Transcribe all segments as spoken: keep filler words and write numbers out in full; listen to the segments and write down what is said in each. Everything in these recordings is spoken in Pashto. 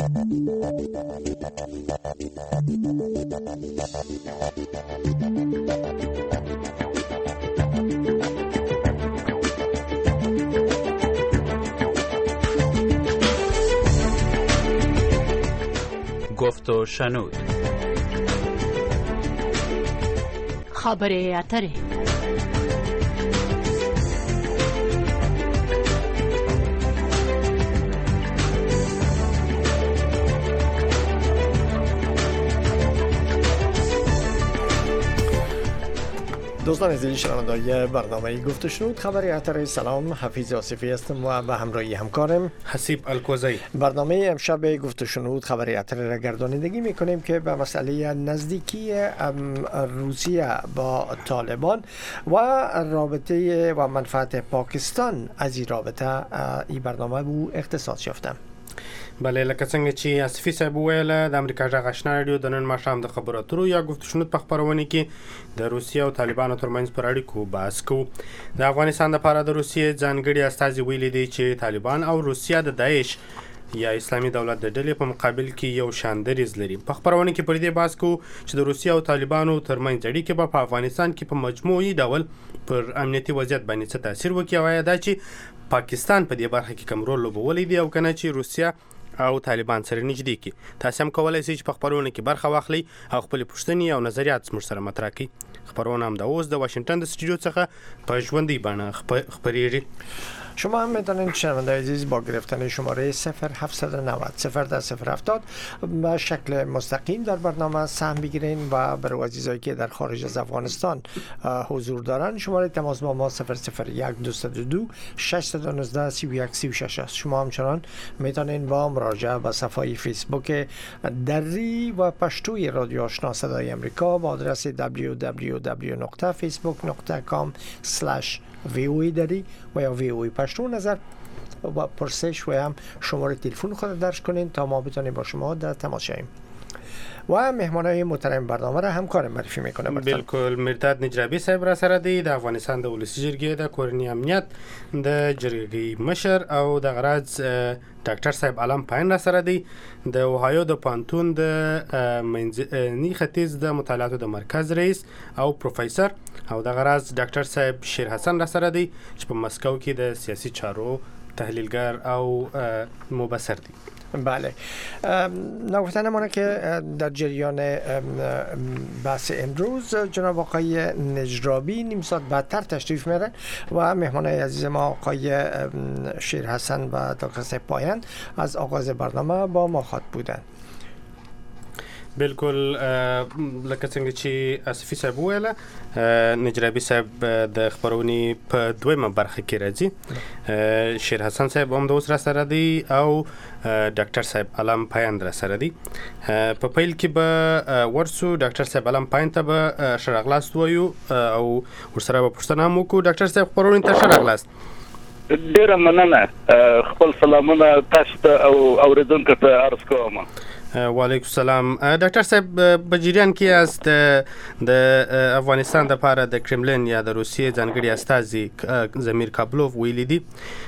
گفت و شنود. خبر اتره. دوستان عزیز شنوندگان برنامه گفت و شنود خبر اتر، سلام، حفیظ آصفی هستم و به همراهی همکارم حسیب الکوزی. برنامه امشب گفت و شنود خبر اتر را گردانندگی میکنیم که به مسئله نزدیکی روسیه با طالبان و رابطه و منفعت پاکستان از این رابطه این برنامه بو اختصاص یافتم. بله، لکه څنګه چې اسفی صاحب ویله د امریکا غږ آشنا رادیو د نن ماښام د خبرو اترو یا گفت و شنود په خبرونه کې د روسیې او طالبانو ترمنځ پر اړیکو بحث کوو. د افغانستان لپاره د روسیې ځانګړي استازي ویلي دی چې طالبان او روسیه د داعش یا اسلامي دولت د ډلې په مقابل کې یو شان دریځ لري. په خبرونه کې پر دې بحث کوو چې د روسیې او طالبانو ترمنځ اړیکې به په افغانستان کې په مجموعي ډول پر امنیتي وضعیت باندې څه تاثیر وکړي او یا دا چې پاکستان په دې برخه کې کوم رول لوبولی دی او کنه چې روسیه او طالبان سره نږدې کی. تاسو هم کولای شئ چې په خبرونه کې برخه واخلئ او خپل پوښتنې او نظریات موږ سره مطرح کړئ. خبرونه هم د اوس د واشنگتن د استودیو څخه په ژوندۍ بڼه خپریږي. شما هم میتونید شنونده عزیز با گرفتن شماره صفر هفت نه صفر صفر در صفر هفتاد به شکل مستقیم در برنامه سهم بگیرین و برای عزیزایی که در خارج از افغانستان حضور دارن شماره تماس با ما صفر صفر یک دو دو دو شش یک نه سی و یک سی و شش است. شما همچنان میتونین با مراجعه به صفحه فیسبوک دری و پشتوی رادیو آشنا صدای امریکا با آدرس دبلیو دبلیو دبلیو دات فیسبوک دات کام اسلش وی او ای دری و یا وی او ای پشتو نظر و پرسش و هم شماره تلفن خود درج کنین تا ما بتونیم با شما در تماس شویم. و مهمانای محترم برنامه را همکار معرفی میکنه. بالکل، مرداد نجرابی صاحب را سره دی د افغانستان د ولسی جرګې د کورنی امنیت د جرګې مشر او د غراز ډاکټر صاحب علم پاین را سره دی د اوهایو د پانتون د منځني ختیځ د مطالعاتو د مرکز رئیس او پروفیسور او د غراز ډاکټر صاحب شیر حسن را سره دی چې په مسکو کې د سیاسي چارو تحلیلگر او مبصر دی. بله، نگفتن ما که در جریان بحث امروز جناب آقای نجرابی نیم ساعت بعدتر تشریف میرن و مهمانای عزیز ما آقای شیر حسن و دکتر صاحب پایان از آغاز برنامه با ما خواهد بودن. بالکل، لکه څنګه چې اسفی صاحب ویله نجرابی صاحب د خبرونې په دویمه برخه کې راځي. شیر حسن صاحب هم د اوس را سره دی او ډاکټر صاحب علم پاین را سره دی. په پیل کې به ورسو ډاکټر صاحب علم پاین ته به ښه راغلاست وایو او ورسره به پوښتنه هم وکړو. ډاکټر صاحب خبرونې ته ښه راغلاست. ډېره مننه. خپل سلامونه تاسو ته او اورېدونکو ته عرض کوم. وعلیکم السلام. ډاکټر صاحب په جریان کې یاست د افغانستان لپاره د کرملین یا د روسیې ځانګړي استازي زمیر کابلوف ویلي دي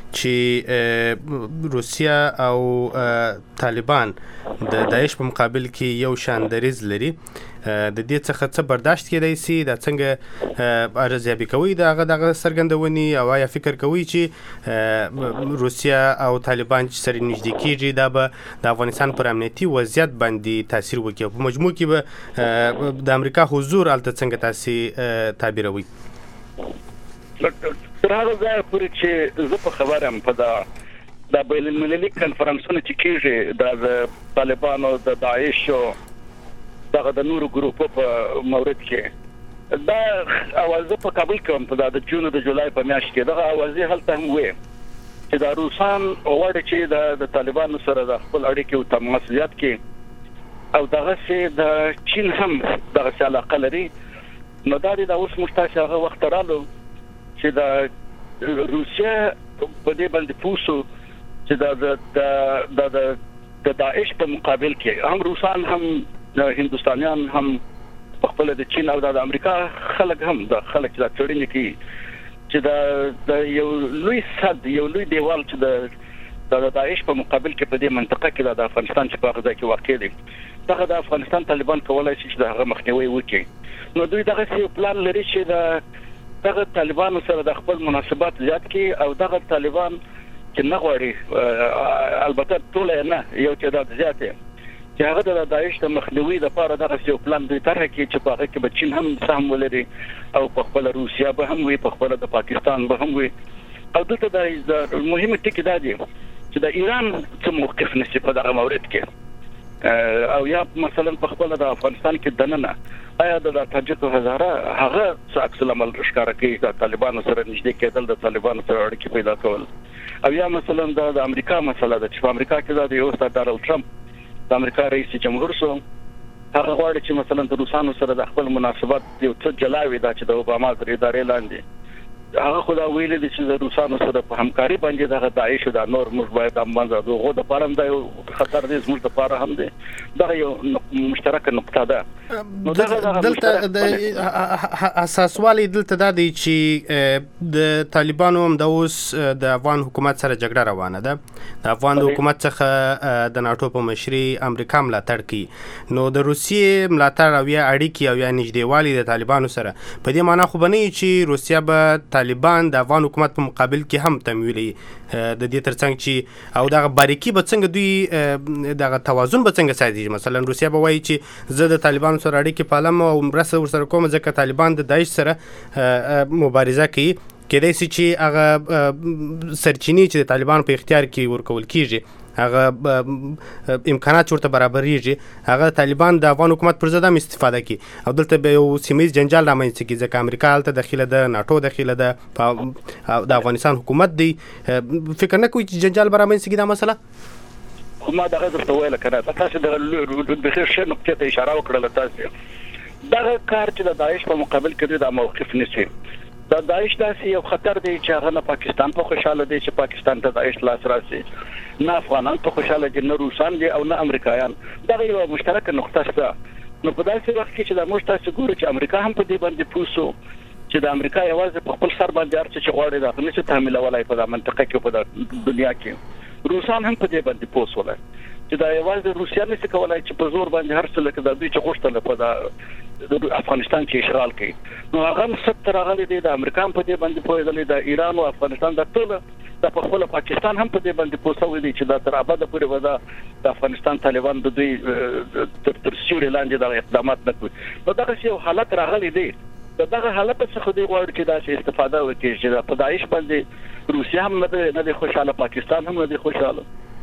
چې روسیه او طالبان د داعش په مقابل کې یو شان دریځ لري. د دې څخه څه برداشت کېدای شي؟ دا څنګه ارزیابي کوي د هغه دغه څرګندونې او یا فکر کوي چې روسیه او طالبان چې سره نږدې کېږي دا به د افغانستان پر امنیتي وضعیت باندې تاثیر وکړي؟ په مجموع کې به د امریکا حضور هلته څنګه تاسې تعبیروي؟ تر هغه ځایه پورې چې زه په خبر یم په دا د بین المللي کنفرانسونه چې کېږي د طالبانو د داعشو دغه د نورو ګروپو په مورد کې دا اوازه په کابل کې هم په د جون او د جولای په میاشت کې دغه اوازه هلته هم وي چې د روسان غواړي چې د طالبانو سره د خپل اړیکې او تماس زیات کړي او دغه سي د چین هم دغه علاقه لري. نو دا د اوس مشتاق هغه وخت رالو چې د روسیا په دې باندې پوسو چې د د د داعش په مقابل کې هم روسان هم هندوستانیان هم خپل د چین او د امریکا خلک هم د خلک چې د چړنې کې چې د یو لوی صد یو لوی دیوال چې د د داعش په مقابل کې په دې منطقه کې د افغانستان چې په هغه ځای کې واقع دي دغه د افغانستان طالبان کولای شي چې دغه مخنیوي وکړي. نو دوی دغه یو پلان لري چې د دغه طالبانو سره د خپل مناسبات زیات کړي او دغه طالبان چې نه غواړي البته ټول نه یو تعداد زیات چې هغه د داعش د مخنیوي لپاره دغه یو پلان دوی طرح کړي چې په هغه کې به چین هم سهم ولري او په خپل روسیا به هم وي، په خپل د پاکستان به هم وي. او دلته د مهمه ټکی دا دی چې د ایران څه موقف نشي په دغه مورد کې او یا مثلا په خپل د افغانستان کې دننه آیا د تاجک هزاره هغه څه عکس العمل ښکارا کوي د طالبانو سره نږدې کېدل، د طالبانو سره اړیکې پیدا کول، او یا مثلا د امریکا مسله ده چې په امریکا کې د یو استاد ډونالد ټرمپ د امریکا رئیس جمهور سو هغه غواړي چې مثلا د روسانو سره د خپل مناسبات یو څه جلاوي دا چې د اوباما تر ادارې لاندې هغه خدا ویل دي چې د روسانو سره په همکاري باندې دغه داعش او د نور موږ باید د منځ دغه د پاره د خطر دي زموږ لپاره هم دي دا یو مشترکه نقطه ده. نو دلته د اساسوالي دلته د چې د طالبانو هم د اوس د افغان حکومت سره جګړه روانه ده، د افغان حکومت څخه د ناتو په مشري امریکا ملاتړ کوي. نو د روسیې ملاتړ او یا اړیکې او یا نږدېوالي د طالبانو سره په دې معنی خو بنئ چې روسیا به طالبان د افغان حکومت په مقابل کې هم تمویلي د دې ترڅنګ چې او دغه باریکی به څنګه دوی دغه توازن به څنګه ساتي. مثلا روسیا به وایي چې زه د طالبانو سره اړیکې پالم او مرسته ورسره کوم ځکه طالبان د داعش سره مبارزه کوي، کېدای شي چې هغه سرچینې چې د طالبانو په اختیار کې ورکول کیږي هغه امکانات ورته برابرېږي، هغه طالبان د افغان حکومت پر ضد هم استفاده کوي او دلته به یو سیمه جنجال رامنځته کیږي ځکه امریکا هلته داخله ده، ناتو داخله ده، د افغانستان حکومت دی. فکر نه کوي چې جنجال به رامنځته کیږي دا مسله؟ خو ما دغه درته ویل کنه تاسو د بخیر شه نقطې ته اشاره وکړه. تاسو دغه کار چې د داعش په مقابل کې د موقف نشي د داعش داسې یو خطر دی چې هغه نه پاکستان په خوشاله دی چې پاکستان ته داعش لاس راسي، نه افغانان په خوشاله دي، نه روسان دي او نه امریکایان. دا یو مشترکه نقطه شته. نو په داسې وخت کې چې د موږ تاسو ګورو چې امریکا هم په دې باندې پوسو چې د امریکا یوازې په خپل سر باندې ارڅ چې غواړي دا نشي تحمل ولای په منطقه کې په دنیا کې روسان هم په دې باندې پوسول چې دا یوازې روسیا نشي کولای چې په زور باندې هر څه لکه د دوی چې غوښتل په د افغانستان کې اشغال کوي. نو هغه ستر راغلي دي د امریکا په دې باندې پوهېدل، د ایران او افغانستان د ټول د په خپل پاکستان هم په دې باندې پوسوي دي چې دا تر ابده پورې ودا د افغانستان طالبان د دوی تر تر سیوري لاندې د اقدامات نه کوي. نو دا یو حالت راغلی دی. دغه حالت څخه دوی غواړي چې دا څه استفاده وکړي چې په داعش باندې روسیا هم نه دی خوشاله، پاکستان هم نه دی خوشاله،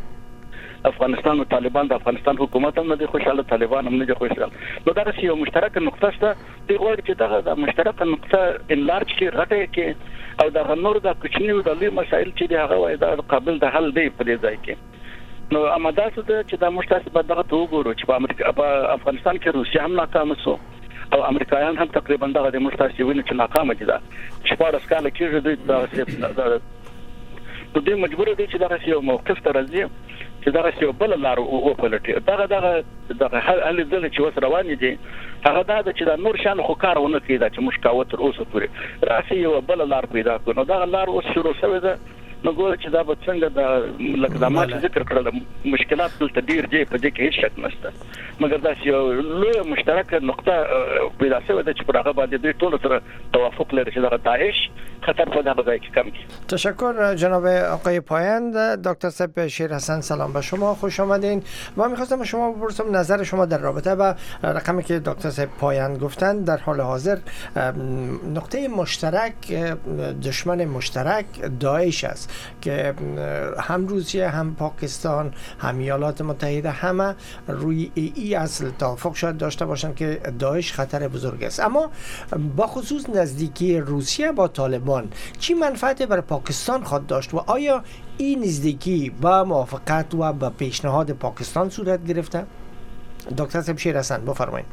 افغانستان او طالبان د افغانستان حکومت هم نه دی خوشاله، طالبان هم نه دی خوشاله. نو دا یو مشترک نقطه شته. دوی غواړي چې دغه د مشترک نقطه انلارج کې غټه کې او د نور د کوچنیو د لوی مسایل چې دی هغه وای دا قابل د حل دی په دې ځای کې. نو امداسو ته چې د مشترک په دغه توګه ورو چې په امریکا په افغانستان کې روسیا هم ناکام شو او امریکایان هم تقریبا دغه د مشترک ویني چې ناکام دي. دا شپږ کاله کېږي د د دې مجبور دي چې دغه یو موقف ته راځي چې دغه یو بل لار او پلټي. دغه دغه دغه حل ځل چې وس روان دي هغه دا چې د نور شان خو کارونه کوي دا چې مشکاوت تر اوسه پورې راسي یو بل لار پیدا کړو. نو دغه لار اوس شروع شوه ده. نو ګور چې دا به څنګه د لکه د ما ذکر کړل مشکلات دلته ډیر دی په دې کې هیڅ شک نشته، مګر دا یو لوی مشترکه نقطه پیدا شوه ده چې پر هغه باندې دوی ټول سره توافق لري چې دغه داعش خطر په دغه ځای کې کم کړي. تشکر جناب آقای پایند. دکتر صاحب شیر حسن سلام به شما، خوش آمدین. ما می‌خواستم شما بپرسم نظر شما در رابطه با رقمی که دکتر صاحب پایند گفتند. در حال حاضر نقطه مشترک دشمن مشترک داعش است که هم روسیه هم پاکستان هم ایالات متحده همه روی ای اصل توافق شاید داشته باشند که داعش خطر بزرگ است. اما با خصوص نزدیکی روسیه با طالبان چی منفعتی برای پاکستان خواهد داشت و آیا این نزدیکی با موافقت و با پیشنهاد پاکستان صورت گرفته؟ دکتر صاحب شیر حسن بفرمایید.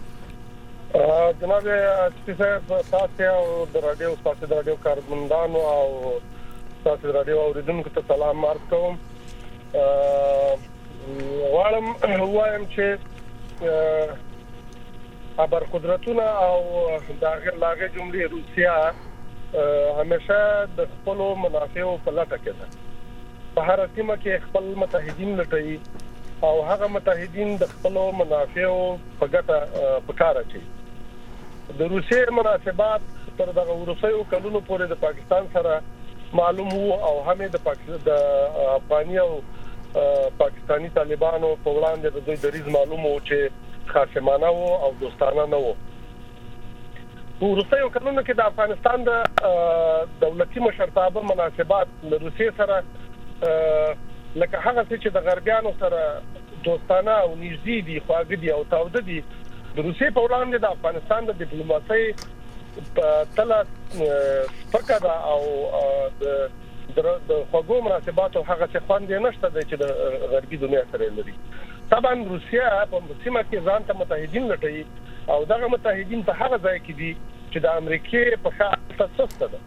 جناب صاحب تاسو د رادیو تاسو د رادیو کارمندانو او تاسو د رادیو اوریدونکو ته سلام عرض کوم. غواړم وایم چې خبر قدرتونه او داخل لاګه جمهوریت روسیا همیشه د خپل منافعو په لټه کې ده په هر سیمه کې خپل متحدین لټوي او هغه متحدین د خپل منافعو په ګټه په کار اچي. د روسیې مناسبات تر دغه وروستیو کلونو پورې د پاکستان سره معلوم وو او هم د پاکستان د افغاني او پاکستانی طالبانو په وړاندې د دوی دریځ معلوم وو چې خاصمانه وو او دوستانه نه وو. وروستیو کلونو کې د افغانستان د دولتي مشرتابه مناسبات له روسیې سره لکه هغه چې د غربیانو سره دوستانه او نږدې دي، خواږه دي او تاوده دي، د روسیې په وړاندې د افغانستان د ډیپلوماسۍ په تله سپکه او د د خوږو مناسباتو هغه څه خوند نشته چې د غربي دنیا سره لري. طبعا روسیا په سیمه کې ځان ته متحدین لټوي او دغه متحدین په هغه ځای کې دي چې د امریکای په خاطر تاسو ده.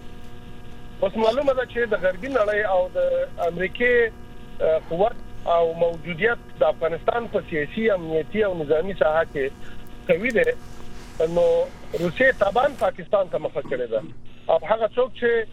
اوس معلومه ده چې د غربي نړۍ او د امریکای قوت او موجودیت د افغانستان په سیاسي، امنیتي او نظامی ساحه کې قوي ده. نو روسیې طبعا پاکستان ته مخه کړې ده او هغه څوک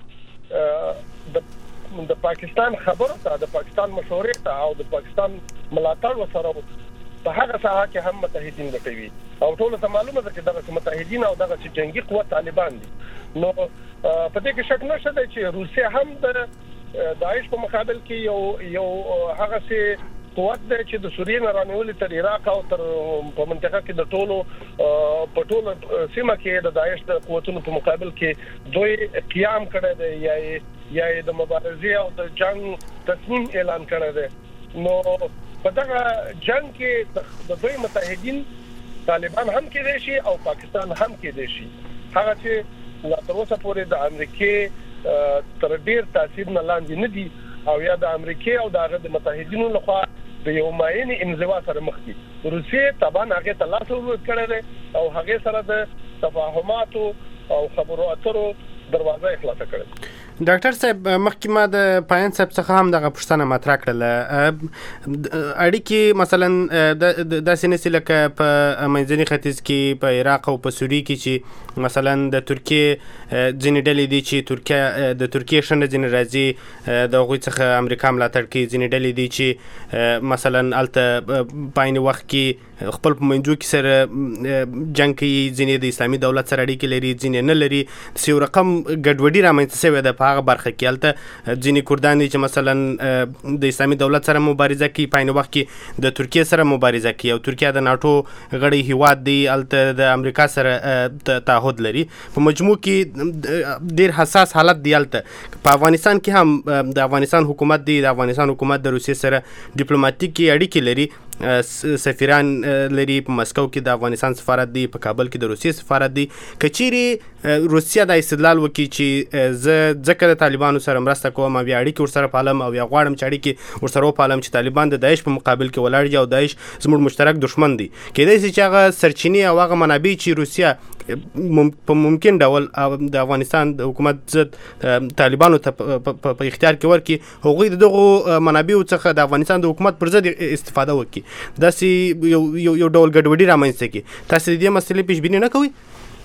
چې د د پاکستان خبرو ته، د پاکستان مشورې ته او د پاکستان ملاتړ وسره په هغه ساحه کې هم متحدین لټوي او ټول ته معلومه ده چې دغه متحدین او دغه جنگي قوت طالبان دي. نو په دې کې شک نشته چې روسیا هم د داعش په مقابل کې یو یو هغه څه قوت دی چې د سوریې نه رانیولې تر عراق او تر په منطقه کې د ټولو په ټولو سیمه کې د داعش د قوتونو په مقابل کې دوی قیام کړی دی یا یا د مبارزې او د جنگ تصمیم اعلان کړی دی. نو په دغه جنگ کې د دوی متحدین طالبان هم کېدای شي او پاکستان هم کېدای شي. هغه چې لا تر اوسه پورې د امریکای تر ډیر تاثیر نه لاندې نه دي او یا د امریکای او د متحدینو لخوا د یو ماین انزوا سره مخ دي. روسیې طبعا هغه ته لاس ورکړی کړی او هغه سره د تفاهمات او خبرو اترو دروازه خلاصه کړې. ډاکټر صاحب مخکې ما د پاین صاحب څخه هم دغه پوښتنه مطرح کړله، اړیکې مثلا داسې نسي لکه په منځني ختیځ کې، په عراق او په سوریې کې چې مثلا د ترکیې ځینې ډلې دي چې ترکیه د ترکیې شنډه ځینې راځي د هغوی څخه امریکا ملاتړ کوي، ځینې ډلې دي چې مثلا هلته په عین وخت کې خپل په منځو کې سره جنګ کوي، ځینې د اسلامي دولت سره اړیکې لري، ځینې نه لري. داسې یو رقم ګډوډي رامنځته شوې ده په هغه برخه کې. هلته ځینې کردان دي چې مثلا د اسلامي دولت سره مبارزه کوي، په عین وخت کې د ترکیې سره مبارزه کوي او ترکیه د ناټو غړی هیواد دی، هلته د امریکا سره تعهد لري. په مجموع کې ډیر حساس حالت دی. هلته په افغانستان کې هم د افغانستان حکومت دی، د افغانستان حکومت د روسیې سره ډیپلوماټیکي اړیکې لري، سفیران لري، په مسکو کې د افغانستان سفارت دی، په کابل کې د روسیې سفارت دی. که چیرې روسیه د استدلال وکړي چې زه ځکه د طالبانو سره مرسته کوم او بیا اړیکې ورسره پالم او بیا غواړم چې اړیکې ورسره وپالم چې طالبان د داعش په مقابل کې ولاړ دي او داعش زموږ مشترک دښمن دی، کېدای شي چې هغه سرچینې او هغه منابع چې روسیه په ممکن ډول د افغانستان د حکومت ضد طالبانو ته په اختیار کې ورکړي، هغوی د دغو منابعو څخه د افغانستان د حکومت پر ضد استفاده وکړي، داسې یو یو ډول ګډوډي رامنځته کړي. تاسو د دې مسلې پیشبیني نه کوئ؟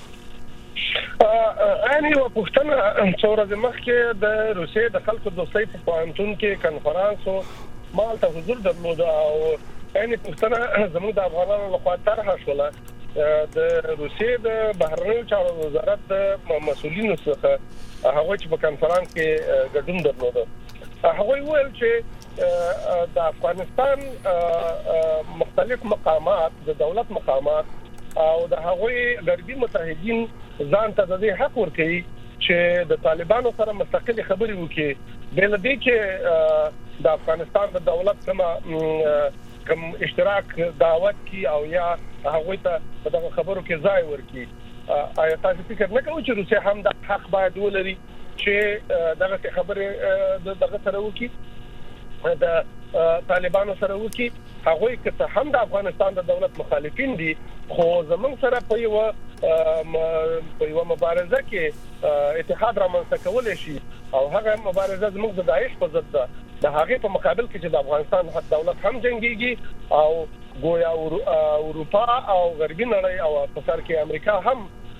ان یو پښتنه څو ورځې مخکې د روسیې د خلکو دوستۍ په پوهنتون کې کنفرانس او مالته حضور درلود او ان پښتنه زموږ د افغانانو لخوا طرحه شوله د روسیې د بهرنیو چارو وزارت د مسؤلینو څخه هغه چې په کنفرانس کې ګډون درلود. هغه ویل چې د افغانستان مختلف مقامات، د دولت مقامات او د هغوی غربي متحدین ځان ته د دې حق ورکړي چې د طالبانو سره مستقلې خبرې وکړي، بل دې چې د افغانستان د دولت سره کوم اشتراک دعوت کی او یا هغه ته په دغه خبرو کې ځای ورکړي. آیا تاسو فکر نه کوئ چې روسیه هم د حق باید ولري چې دغه خبرې دغه سره وکړي، د طالبانو سره وکړي؟ هغه که هم د افغانستان د دولت مخالفین دي خو زمونږ سره په یو په یو مبارزه کې اتحاد رامنځته کولای شي او هغه مبارزه زموږ د داعش په ضد ده، د هغه په مقابل کې چې د افغانستان دولت هم جنگيږي او ګویا اروپا او غربي نړۍ او په سر کې امریکا هم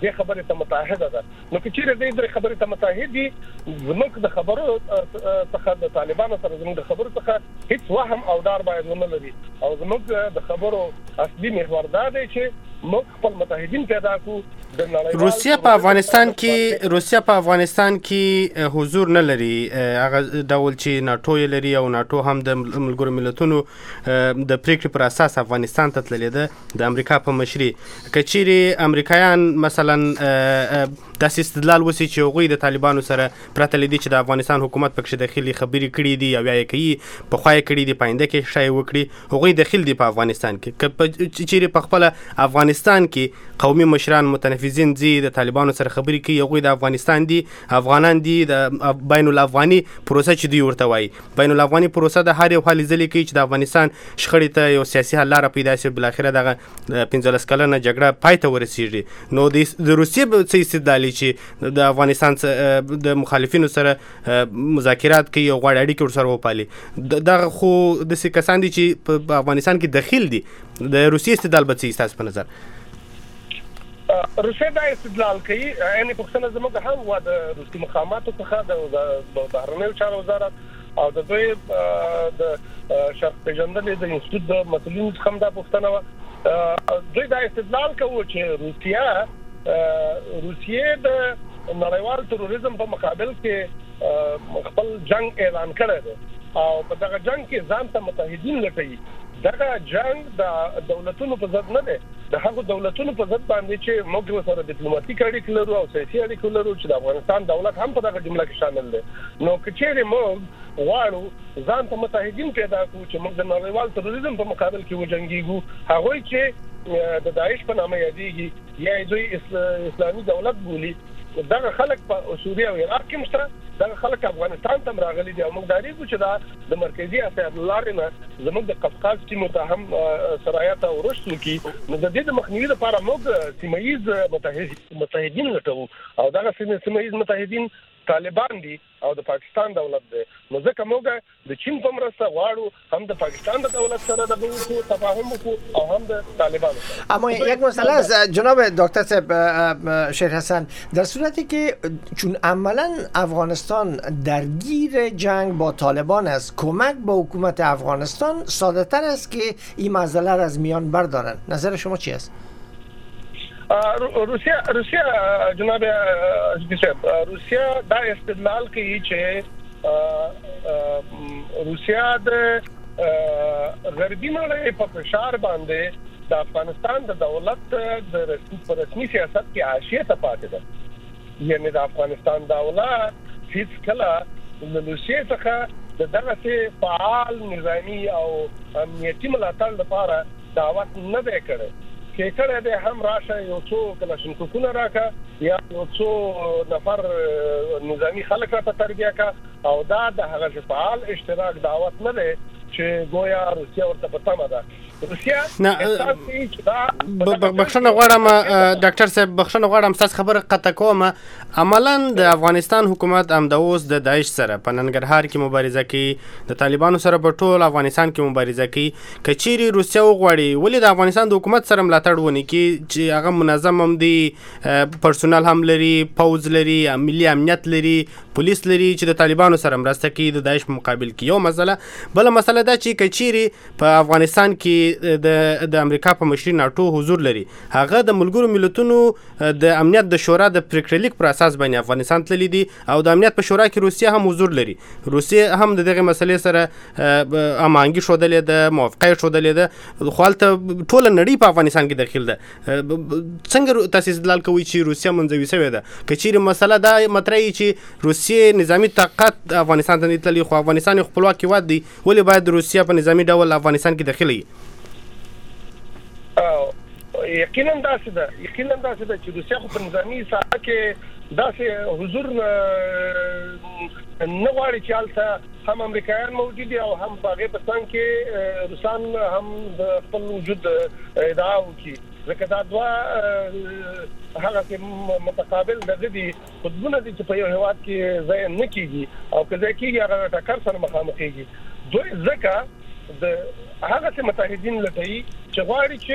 د خبرې ته متحده ده. نو چې چیرې د خبرې ته متحد دي زموږ د خبرو څخه د طالبانو سره زموږ د خبرو څخه هیڅ وهم او ډار باید ونه لري او زموږ د خبرو اصلي محور دا دی چې موږ خپل متحدین پیدا کړو. روسیه په افغانستان کې روسیه په افغانستان کې حضور نه لري، هغه ډول چې ناتو یې لري او ناتو هم د ملګرو ملتونو د پریکړې پر اساس افغانستان ته تللی ده د امریکا په مشري. که چیرې امریکایان مثلا داسې استدلال وسی چې هغوی د طالبانو سره پرته لیدي چې د افغانستان حکومت پکې داخلي خبرې کړي دي او یا یې کوي په خوا یې کړي دي په آینده کې شای وکړي، هغوی داخل دي په افغانستان کې. که چیرې په خپله افغانستان کې قومي مشران متنفذین دي د طالبانو سره خبرې کوي، هغوی د افغانستان دي، افغانان دي، د بین الافغاني پروسه چې دوی ورته وایي بین الافغاني پروسه د هر یو حل ځلې کوي چې د افغانستان شخړې ته یو سیاسي حل لاره پیدا شي، بالاخره دغه پنځلس کلنه جګړه پای ته ورسیږي. نو د روسیې څه استدلال چې د افغانستان د مخالفینو سره مذاکرات کوي او غواړي اړیکې ورسره وپالي، دغه خو داسې کسان دي چې په افغانستان کې دخیل دي. د روسیې استدلال به څه ستاسو په نظر؟ روسیه دا استدلال کوي، یعنی پښتنه زموږ هم و د روسي مقاماتو څخه د بهرنیو چارو وزارت او د دوی د شرق پیژندنې د انسټیټیوټ د مسؤلینو څخه دا پښتنه و دوی دا استدلال کوي چې روسیه روسیه د نړیوال تروریزم په مقابل کې خپل جنگ اعلان کړی دی او په دغه جنگ کې ځان ته متحدین لټوي. دغه جنگ د دولتونو په ضد نه دی، د هغو دولتونو په ضد باندې چې موږ سره ډیپلوماټیک اړیکې لرو او سیاسي اړیکې لرو چې د افغانستان دولت هم په دغه جمله کې شامل دی. نو که چیرې موږ غواړو ځان ته متحدین پیدا کړو چې موږ د نړیوال تروریزم په مقابل کې وجنګیږو، هغوی چې د داعش په نامه یادېږي یا دوی اسلامي دولت بولي، دغه خلک په سوریه او عراق کې مشته، دغه خلک افغانستان ته راغلي دي او موږ داریږو چې دا د مرکزی اسیا د لارې نه زموږ د قفقاز سیمو ته هم سرایت او رشد وکړي. نو د دې د مخنیوي لپاره موږ سیمه ییز متحدین لټوو او دغه سیمه ییز متحدین طالبان دي او د پاکستان دولت دی. نو ځکه موږ د چین په مرسته غواړو هم د پاکستان د دولت سره د وګړو تفاهم وکړو او هم د طالبانو سره. اما یک مسئله است جناب دکتر صاحب شیر حسن، در صورتی که چون عملا افغانستان درگیر جنگ با طالبان است، کمک به حکومت افغانستان ساده تر است که این مسئله را از میان بردارن. نظر شما چی است؟ روسیه روسیه جناب صاحب روسیه دا استدلال کوي چې روسیه د غربي نړۍ په فشار باندې د افغانستان د دولت د رسمي سیاست کې حاشیه ته پاتې ده. یعنی د افغانستان دولت هیڅ کله د روسیې څخه د دغه فعال نظامی او امنیتي ملاتړ لپاره دعوت نه دی کړی. کې کړه د هم راشه یو څو کلاشینکوفونه راکا یا یو څو نفر نظامی خلک را تربیه کا او دا د هغه فعال اشتراک دعوت نه دی چې گویا روسیه ورته پتمه ده. نه بخښنه غواړم ډاکټر صاحب، بخښنه غواړم ستاسو خبره قطع کوم. عملاً د افغانستان حکومت هم د اوس د داعش سره په ننګرهار کې مبارزه کوي، د طالبانو سره په ټول افغانستان کې مبارزه کوي. که چیرې روسیه وغواړي ولې د افغانستان د حکومت سره ملاتړ ونه کړي چې هغه منظم هم دی، پرسونل هم لري، پوز لري، ملي امنیت لري، پولیس لري چې د طالبانو سره مرسته کوي د داعش په مقابل کې؟ یو مسله. بل مسله دا چې که چیرې په افغانستان کې د د امریکا په مشري ناتو حضور لري، هغه د ملګرو ملتونو د امنیت د شورا د پریکړې لیک پر اساس باندې افغانستان تللی دي او د امنیت په شورا کې روسیه هم حضور لري. روسیه هم د دغه مسلې سره امانګي شودلې ده، موافقه شودلې ده، خو هلته ټوله نړۍ په افغانستان کې داخل ده. څنګه تاسو استدلال کوئ چې روسیه منځوي شوې ده؟ که چیرې مسله دا مطرح چې روسیې نظامی طاقت افغانستان ته نه تللی خو افغانستان خپلواک هېواد دی، ولې باید روسیه په نظامی ډول افغانستان کې داخل وي؟ یقینا داسې ده یقینا داسې ده چې روسیه خو په نظامي ساحه کې داسې حضور نه غواړي چې هلته هم امریکایان موجود دي او هم په هغې په څنګ کې روسان هم د خپل وجود ادعا وکړي، ځکه دا دوه هغه متقابل دغه دي قطبونه دي چې په یو هېواد کې ځای نه کېږي او که ځای کېږي هغه ټکر سره مخامخ کېږي. دوی ځکه د هغه متحدین لټي چې غواړي چې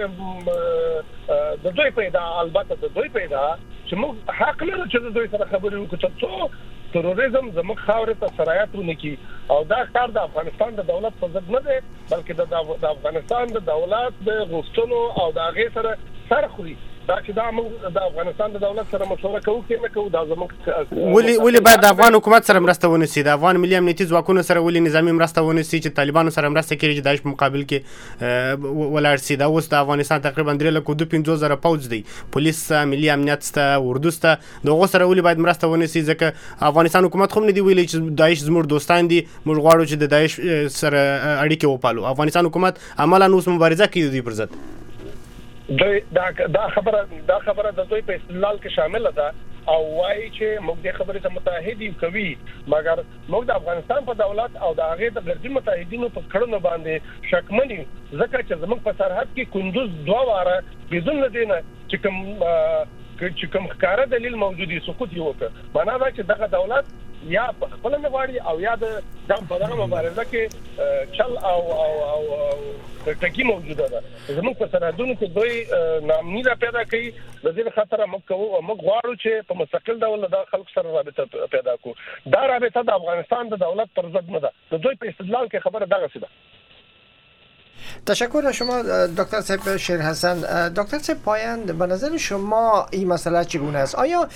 د دوی پیدا البته د دوی پیدا چې موږ حق لرو چې د دوی سره خبرې وکړو څو تروریزم زموږ خاورې ته سرایت ونکړي او دا کار د افغانستان د دولت په ضد نه دی بلکې د افغانستان د دولت د غوښتنو او د هغې سره سر خوري دا چې دا موږ د افغانستان د دولت سره مشوره کوو کې نه کوو دا زموږ ولې ولې باید د افغان حکومت سره مرسته ونیسي د افغان ملي امنیتي ځواکونو سره ولې نظامی مرسته ونیسي چې طالبانو سره مرسته کوي چې داعش په مقابل کې ولاړ شي دا اوس د افغانستان تقریبا درې لک دوه پنځوس زره پوځ دی پولیس ملي امنیت ته اردو ته دغه سره ولې باید مرسته ونیسي ځکه افغانستان حکومت خو نه دی ویلي چې داعش زموږ دوستان دي موږ غواړو چې د داعش سره اړیکې وپالو افغانستان حکومت عملاً اوس مبارزه کوي دوی پر ضد دا دا خبره دا خبره د دوی په استدلال کې شامل ده او وايي چې موږ د خبرې ته متحد یو کوي مګر موږ د افغانستان په دولت او د هغه د ګرځي متحدینو په کړنو باندې شکمن یو ځکه چې زموږ په سرحد کې کندوز دوه واره بدون دینه چې کوم چې کوم ښکارا دلیل موجودي سقوط یو وکړ معنا دا چې دغه دولت یا خپل نه غواړي او یا د په دغه مبارزه کې چل او او او ټکی موجوده ده زموږ په سرحدونو کې دوی نامنی را پیدا کوي د دې خطر موږ کوو او موږ غواړو چې په مستقل ډول د خلکو سره رابطه پیدا کړو دا رابطه د افغانستان د دولت پر ضد نه ده د دوی په استدلال کې خبره دغه څه ده. تشکر از شما دکتر صاحب شیرحسن. دکتر صاحب پایان به نظر شما این مسئله چگونه است؟ آیا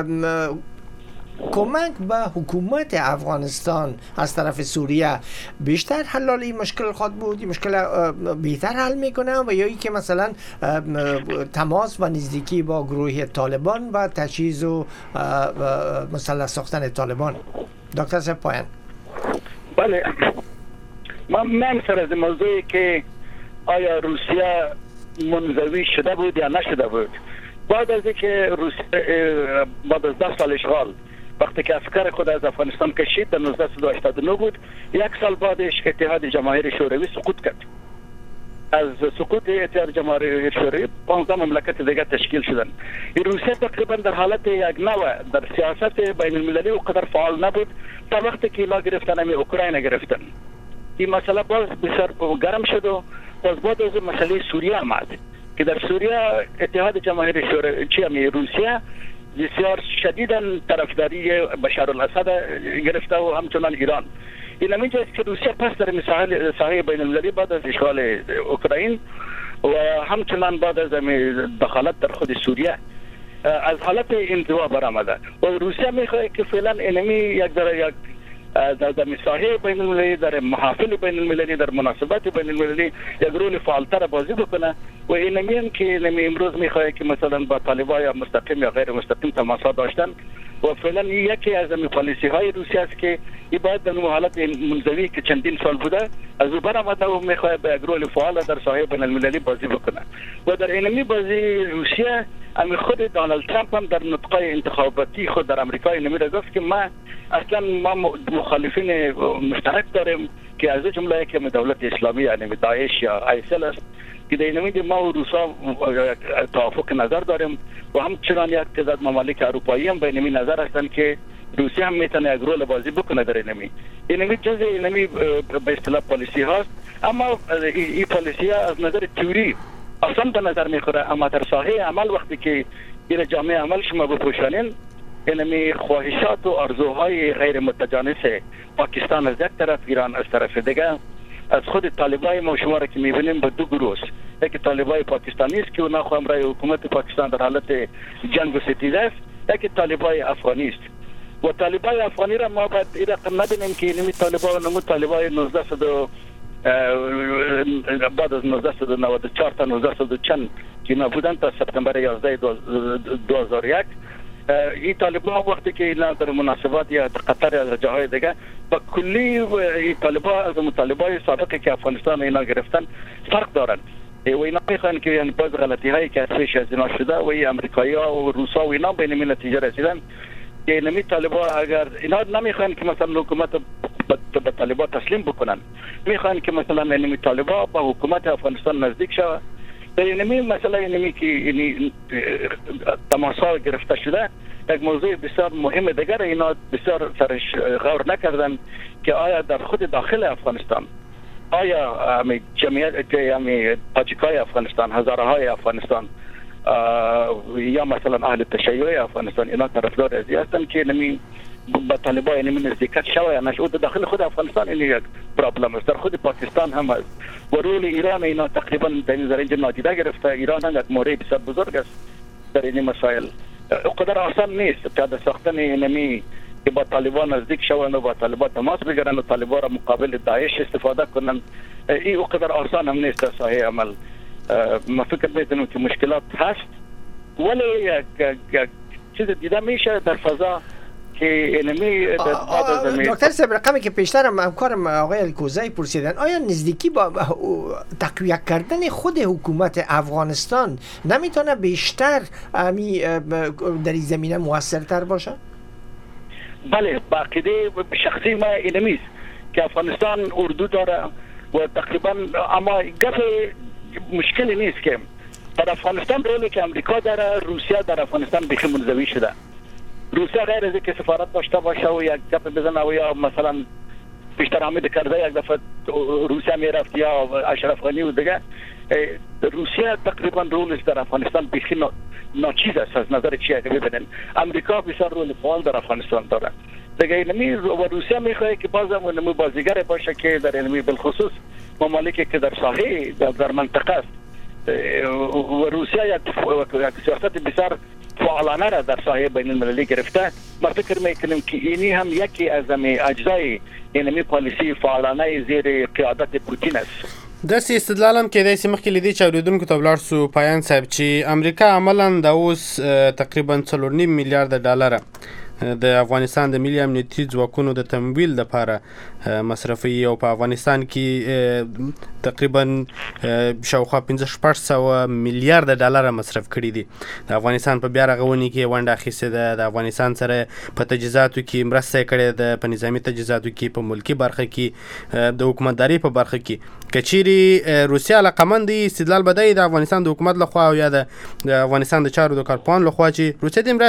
کمک به حکومت افغانستان از طرف سوریه بیشتر حل این مشکل خود بود، این مشکل بهتر حل میکنه و یا ای که مثلا تماس و نزدیکی با گروه طالبان و تجهیز و مسلح ساختن طالبان؟ دکتر صاحب پایان. بله من من سر از موضوعی که آیا روسیه منزوی شده بود یا نشده بود، بعد از اینکه روسیه بعد از ده سال اشغال وقتی که عسکر خود از افغانستان کشید در نوزده صد و هشتاد و نه بود، یک سال بعدش اتحاد جماهیر شوروی سقوط کرد. از سقوط اتحاد جماهیر شوروی پانزده مملکت دیگر تشکیل شدن. روسیه تقریبا در حالت یک نوع در سیاست بین المللی و قدر فعال نبود تا وقتی که لا گرفتن همی اوکراین گرفتن. این مسئله باز بسیار گرم شد و باز بعد از مسئله سوریه آمد که در سوریه اتحاد جماهیر شوروی روسیه بسیار شدیداً طرفداری بشار الاسد گرفته و همچنان ایران. این همین جاست که روسیه پس در مساحه ساحه بین المللی بعد از اشغال اوکراین و همچنان بعد از دخالت در خود سوریه از حالت انزوا برآمده و روسیه میخواهد که فعلا اینمی یک در یک در, در مساحه بین المللی، در محافل بین المللی، در مناسبات بین المللی یک رول فعالتر بازی بکنه و اینمی هم که اینمی امروز میخواد که مثلا با طالبان یا مستقیم یا غیر مستقیم تماسات داشتن و فعلا یکی از این پالیسی های روسیه است که این باید در حالت منزوی که چندین سال بوده از او برآمده و میخواد به یک رول فعال در ساحه بین المللی بازی بکنه و در اینمی بازی روسیه امی خود دونالد ترامپ هم در نطقای انتخاباتی خود در امریکا اینمی را گفت که ما اصلا ما مخالفین مشترک داریم که از جمله که دولت اسلامی یعنی داعش یا آیسیل است که در اینمی ما و روسا توافق نظر داریم و همچنان یک تعداد ممالک اروپایی هم به اینمی نظر هستند که روسیه هم میتونه یک رول بازی بکنه در اینمی. اینمی جزء اینمی به اصطلاح پالیسی هاست، اما این پالیسی ها از نظر تئوری اصلا به نظر میخوره، اما در ساحه عمل وقتی که این جامعه عمل شما بپوشانین اینمی خواهشات و آرزوهای غیر متجانس پاکستان از یک طرف، ایران از طرف دیگه، از خود طالبای ما شما را که میبینیم به دو گروه است. یکی طالبای پاکستانی است که اونا خواهم رای حکومت پاکستان در حالت جنگ و ستیزه است، یکی طالبای افغانی است و طالبای افغانی را ما باید این رقم نبینیم که اینمی طالبای و نمو طالبای نوزده صد بعد از نوزده صد و نود و چهار تا نوزده صد و چند که اینا بودن تا سپتامبر یازده دو هزار و یک این طالبان وقتی که اینا در مناسبات یا قطر یا جاهای دیگه با کلی این طالبان از مطالبای سابقی که افغانستان اینا گرفتن فرق دارن و اینا میخوان که یعنی باز غلطی هایی که از پیش از اینا شده و این امریکایی ها و روسا و اینا به اینمی نتیجه رسیدن که اینمی طالبان اگر اینا نمیخوان که مثلا حکومت به طالبان تسلیم بکنن، میخوان که مثلا اینمی طالبان با حکومت افغانستان نزدیک شود. در اینمی مثلا اینمی که اینی تماسا گرفته شده یک موضوع بسیار مهم دیگر اینا بسیار سرش غور نکردن که آیا در خود داخل افغانستان آیا امی جمعیت امی تاجیکای افغانستان، هزاره های افغانستان یا مثلا اهل تشیع افغانستان اینا طرفدار ازی هستن که نمی با طالبان یعنی نزدیکت شوی نشود داخل خود افغانستان این یک پرابلم است. در خود پاکستان هم است و رول ایران اینا تقریبا در اینجا نادیده گرفته. ایران هم یک مورد بسیار بزرگ است در این مسائل. قدر آسان نیست پیاده ساختن اینمی که با طالبان نزدیک شوند و با طالبان تماس بگیرند و طالبان را مقابل داعش استفاده کنند. این قدر آسان هم نیست در ساحه عمل. ما فکر می‌کنم که مشکلات هست ولی یک چیز دیده میشه در فضا که اینمی دکتر صاحب رقمی که پیشتر هم همکارم آقای الکوزی پرسیدن آیا نزدیکی با تقویت کردن خود حکومت افغانستان نمیتونه بیشتر امی در این زمینه موثرتر باشه؟ بله با عقیده شخصی ما اینمی است که افغانستان اردو داره و تقریبا اما گپ مشکلی نیست که در افغانستان رولی که امریکا داره روسیه در افغانستان بیخی منزوی شده. روسیه غیر از اینکه سفارت داشته باشه و یک گپ بزنه و یا مثلا بیشتر حامد کرده یک دفعه روسیه میرفت یا اشرف غنی و دیگه روسیه تقریبا رولش در افغانستان بیخی ناچیز است از نظر چی اگه ببینن. امریکا بسیار رول فعال در افغانستان داره دیگه اینمی و روسیه میخواد که بازم اونمو بازیگر باشه که در اینمی بالخصوص ممالکی که در ساحه در منطقه است و روسیه یک سیاست بسیار فعالانه را در ساحه بین المللی گرفته. ما فکر میکنیم که اینی هم یکی از اجزای اینمی پالیسی فعالانه زیر قیادت پوتین است. داسې استدلال هم کېدای شي مخکې له دې چې اورېدونکو ته ولاړ سو پایان صاحب چې امریکا عملاً د اوس تقریبا څلور نیم میلیارده ډالره د افغانستان د ملي امنیتي ځواکونو د تمویل لپاره مصرفوي او په افغانستان کې تقریبا شاوخوا پنځه شپږ سوه میلیارده ډالره مصرف کړي دي. د افغانستان په بیا رغونې کې ونډه اخیستې ده. د افغانستان سره په تجهیزاتو کې مرسته کړې ده، په نظامي تجهیزاتو کې، په ملکي برخه کې، د حکومتداري په برخه کې. که چیرې روسیه علاقمند دي استدلال به دی د افغانستان د حکومت لخوا او یا د افغانستان د چارو د کارپوهانو لخوا چې روسیه دې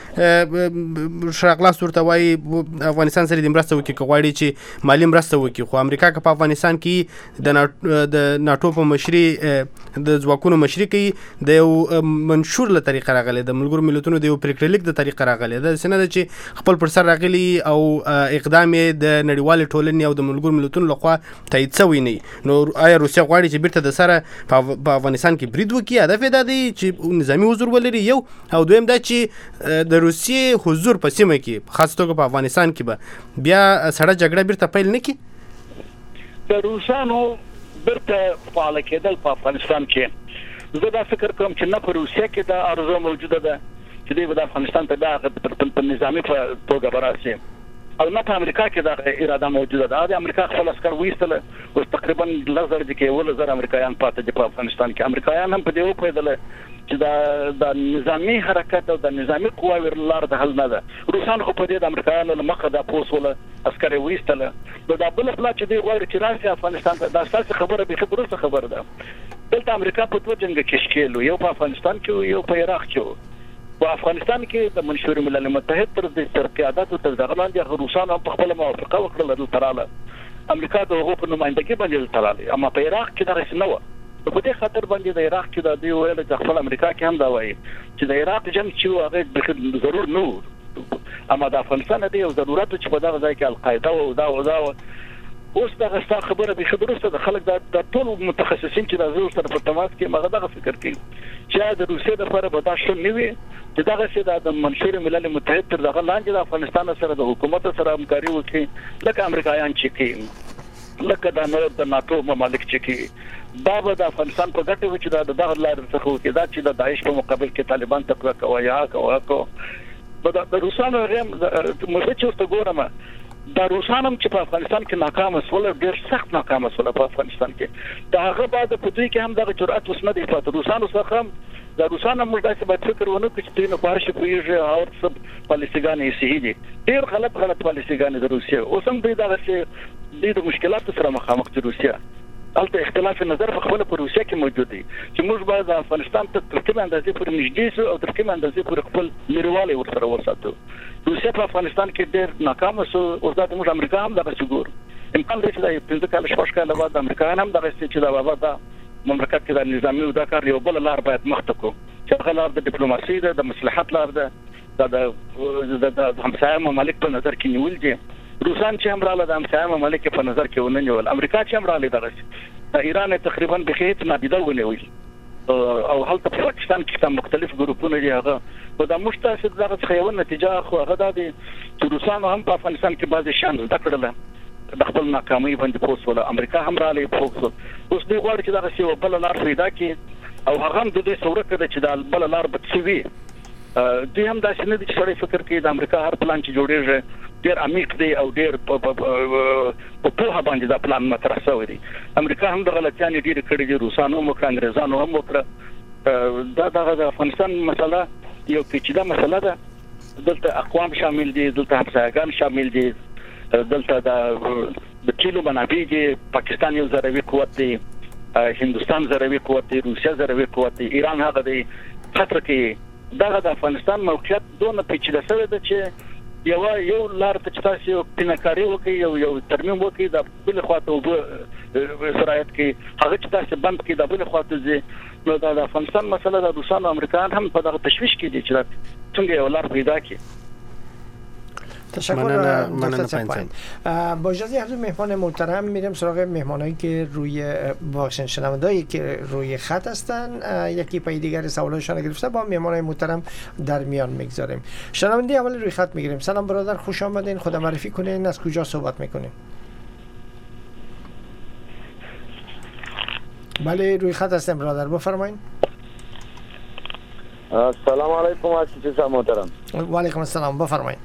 مرستې شرقلاس ورته وایي افغانستان سره دې مرسته وکړي که غواړي چې مالي مرسته وکړي. خو امریکا که په افغانستان کې د ناټو په مشري د ځواکونو مشري کوي د یو منشور له طریقه راغلی، د ملګرو ملتونو د یو پریکړه لیک د طریقه راغلی. داسې نه ده چې خپل پر سر راغلي او اقدام یې د نړیوالې ټولنې او د ملګرو ملتونو لخوا تایید شوی نه. نو آیا روسیه غواړي چې بیرته د سره په افغانستان کې برید وکړي؟ هدف یې دا دی چې نظامي حضور ولري یو، او دویم دا چې د روسیې حضور په سیمه کې خاص توګه په افغانستان کې به بیا سړه جګړه بیرته پیل نه کړي. د روسانو بیرته فعال کېدل په افغانستان کې زه دا فکر کوم چې نه په روسیه کې دا ارزو موجوده ده چې دوی به د افغانستان ته دا په نظامي توګه براسي، او نه په امریکا کې دا اراده موجوده ده. د امریکا خپل عسکر وایستل او تقریبا لزر دي کې ول زر امریکایان پاتې دي په افغانستان کې. امریکایان هم په دې وپوهېدل چې دا د نظامي حرکت او د نظامي قواوو لار د حل نه ده. روسان خو په دې د امریکایانو له مخه دا پوسوله عسکر وایستل. نو دا بل خلا چې دی غواړي چې راشي افغانستان ته دا ستاسو خبره به خبره خبره ده. دلته امریکا په دوه جنګ کې شکیل یو په افغانستان کې یو په عراق کې. په افغانستان کې د منشور ملل متحد تر د قیادت او تر دغه لاندې روسان په خپل موافقه وکړه د تراله امریکا د هغو په نمائندګي باندې تراله، اما په عراق کې دا رسنه و. په دې خاطر باندې د عراق کې د دی ویل د خپل امریکا کې هم دا وایي چې د عراق جنگ چې هغه ضرور نه، اما د افغانستان دی یو ضرورت چې په دغه ځای کې القاعده او دا او دا اوس دغه ستاسو خبره به خبره ست د خلک د ټول متخصصین چې د زور سره په تماس کې مغه دغه فکر کوي چې د روسیې د لپاره به دا شون نه وي چې دغه څه د منشور ملل متحد تر دغه لاندې د افغانستان سره د حکومت سره همکاري وکړي لکه امریکایان چې کوي، لکه د نړۍ د ناتو ممالک چې کوي. دا به د افغانستان په ګټه و چې دا دغه لار څخه وکړي دا چې د داعش په مقابل کې طالبان تقویه کوي یا کوي. د روسانو هم مزه چې اوس ګورم دا روسانم چې په افغانستان کې ناکام شول، ډېر سخت ناکام شول په افغانستان کې. دا هغه بعد په دوی کې هم دغه جرأت وسنه دی په روسانو څخه. دا روسانو موږ داسې باید فکر ونه کړو چې دوی نه بارش کوي او څه پالیسيګانې صحیح دي. ډېر غلط غلط پالیسيګانې د روسیې اوس هم دوی دغه څه د مشکلاتو سره مخامخ دي. روسیه البته اختلاف نظر په خپل په روسیه کې موجود دي چې موږ باید د افغانستان ته تر کومه اندازې پورې نږدې شو او تر کومه اندازې پورې خپل میروالي ورسره وساتو. روسیه په افغانستان کې ډېر ناکام شو او دا موږ امریکا هم دغه څګور امکان لري چې د پنځه کال شپږ کال بعد امریکا هم دغه چې دا بابا دا مملکت کې د نظامی او د کار یو بل لار باید مخته کو چې هغه لار د ډیپلوماسي ده د مصلحت لار ده د د همسایه ممالک په نظر کې نیول دي. روسان چې هم رااله د همسایه ممالک په نظر کې ونه نیول. امریکا چې هم رااله دغه ایران تقریبا به هیڅ نادیده ونیول او هلته په پاکستان کې مختلف ګروپونه دي. هغه په د مشترک دغه څه یو نتیجه خو هغه د روسانو هم په افغانستان کې بعضی شان زده کړل د خپل ناکامۍ باندې پوسول. امریکا هم رااله پوسول. اوس دوی غواړي چې دغه یو بل لار پیدا کړي او هغه هم د دې څوره کړي چې د بل لار بتسوي. دوی هم دا څنګه د شړې فکر کوي د امریکا هر پلان چې جوړیږي ډیر عمیق دی او ډیر په په باندې دا پلان مطرح شوی دی. امریکا هم د غلطیانې ډیر کړې دي. روسانو هم وکړه، انګریزانو هم وکړه. دا د افغانستان مسله یو پیچیده مسله ده. دلته اقوام شامل دي، دلته همسایگان شامل دي، دلته د کیلو منابع دي. پاکستان یو ضروري قوت دی، هندستان ضروري قوت دی، روسیا ضروري قوت دی، ایران هغه دی. خطر کې دغه د افغانستان موقعیت دونه پیچیده شوی دی چې یو یو لار ته چې تاسو یو پیناکاری وکړي یو یو ترمیم وکړي د بل خواته وب سرایت کې هغه چې تاسو بند کړي د بل خواته ځي. نو د افغانستان مسله د روسانو امریکایان هم په دغه تشویش کې دي چې څنګه یو لار پیدا کړي. تشکر دکتر سپاین. با اجازه حضور مهمان محترم میرم سراغ مهمانایی که روی بخشن شنوندهایی که روی خط هستن. یکی پای دیگر سوالشان گرفته با مهمانای محترم در میان میگذاریم. شنونده اول روی خط میگیریم. سلام برادر، خوش آمدین. خود معرفی کنین، از کجا صحبت میکنین؟ بله روی خط هستیم برادر، بفرمایید. السلام علیکم عزیز محترم. و علیکم السلام، بفرمایید.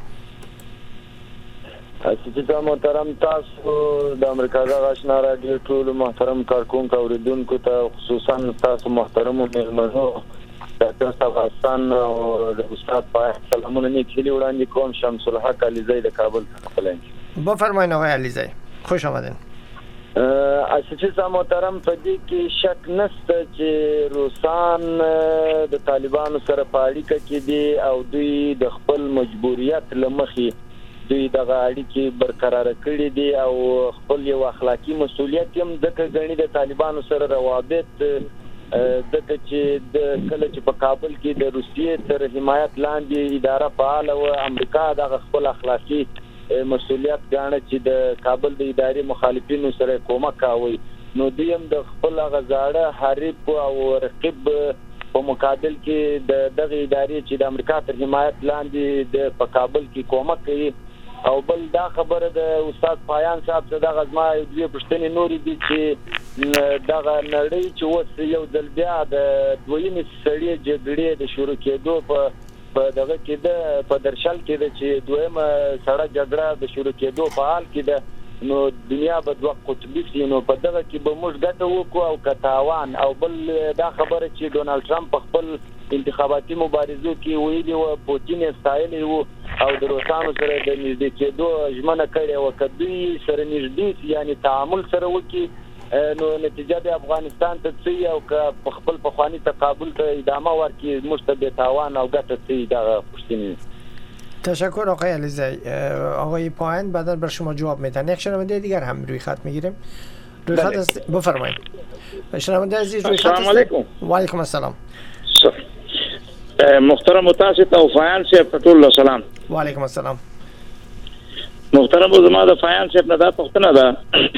عزیز محترم، تاسو د امریکا غږ آشنا رادیو ټول محترم کارکونکو اوریدونکو ته خصوصا تاسو محترم مېلمنو ډاکټر صاحب حسن او د استاد پای سلامونه نیکلی وړاندې کوم. شمس الحق علیزی د کابل څخه. بفرمایید آقای علیزی، خوش آمدین. عزیز محترم، په دې کې شک نشته چې روسان د طالبانو سره په اړیکه کې دي او دوی د خپل مجبوریت لمخې دوی دغه اړیکې برقرار کړې دي او خپل یو اخلاقی مسولیت هم دغه غنی د طالبانو سره روابط دغه چې د کله چې په کابل کې د روسیې تر حمایت لاندې اداره فعال او امریکا دغه خپل اخلاقی مسولیت غاڼه چې د کابل د ادارې مخالفینو سره کومک کوي. نو دوی هم د خپل غزاړه حریب او رقیب په مقابل کې د دغه ادارې چې د امریکا تر حمایت لاندې د په کابل کې کومک کوي. او بل دا خبره د استاد پایان صاحب څخه د غزما دوی پښتنې نوري دي چې دغه نړۍ چې اوس یو ځل بیا د دویمې سړې جګړې د شروع کېدو په په دغه کې د په درشل کې د چې دویمه سړه جګړه د شروع کېدو په حال کې د نو دنیا به دوه قطبي شي. نو په دغه کې به موږ ګټه وکړو او کتاوان. او بل دا خبره چې ډونالد ټرمپ خپل انتخاباتي مبارزو کې ویلي و پوتین استایلی و او د روسانو سره د نږدې کېدو ژمنه کړې و که دوی سره نږدې یعنی تعامل سره وکړي نو نتیجه د افغانستان ته څه او که خپل پخواني تقابل ته ادامه ورکړي موږ ته به تاوان او ګټه څه دغه پوښتنې. تشکر آقای علیزی. آقای پایان بعدا بر شما جواب میدن. یک شنونده دیگر هم روی خط میگیریم. روی خط است، بفرمایید. شنونده عزیز روی خط است. السلام علیکم. و علیکم السلام. محترم متاسف او فایان سے پټول سلام. و علیکم السلام. محترم زما د فایان سے نه دا پښتنه ده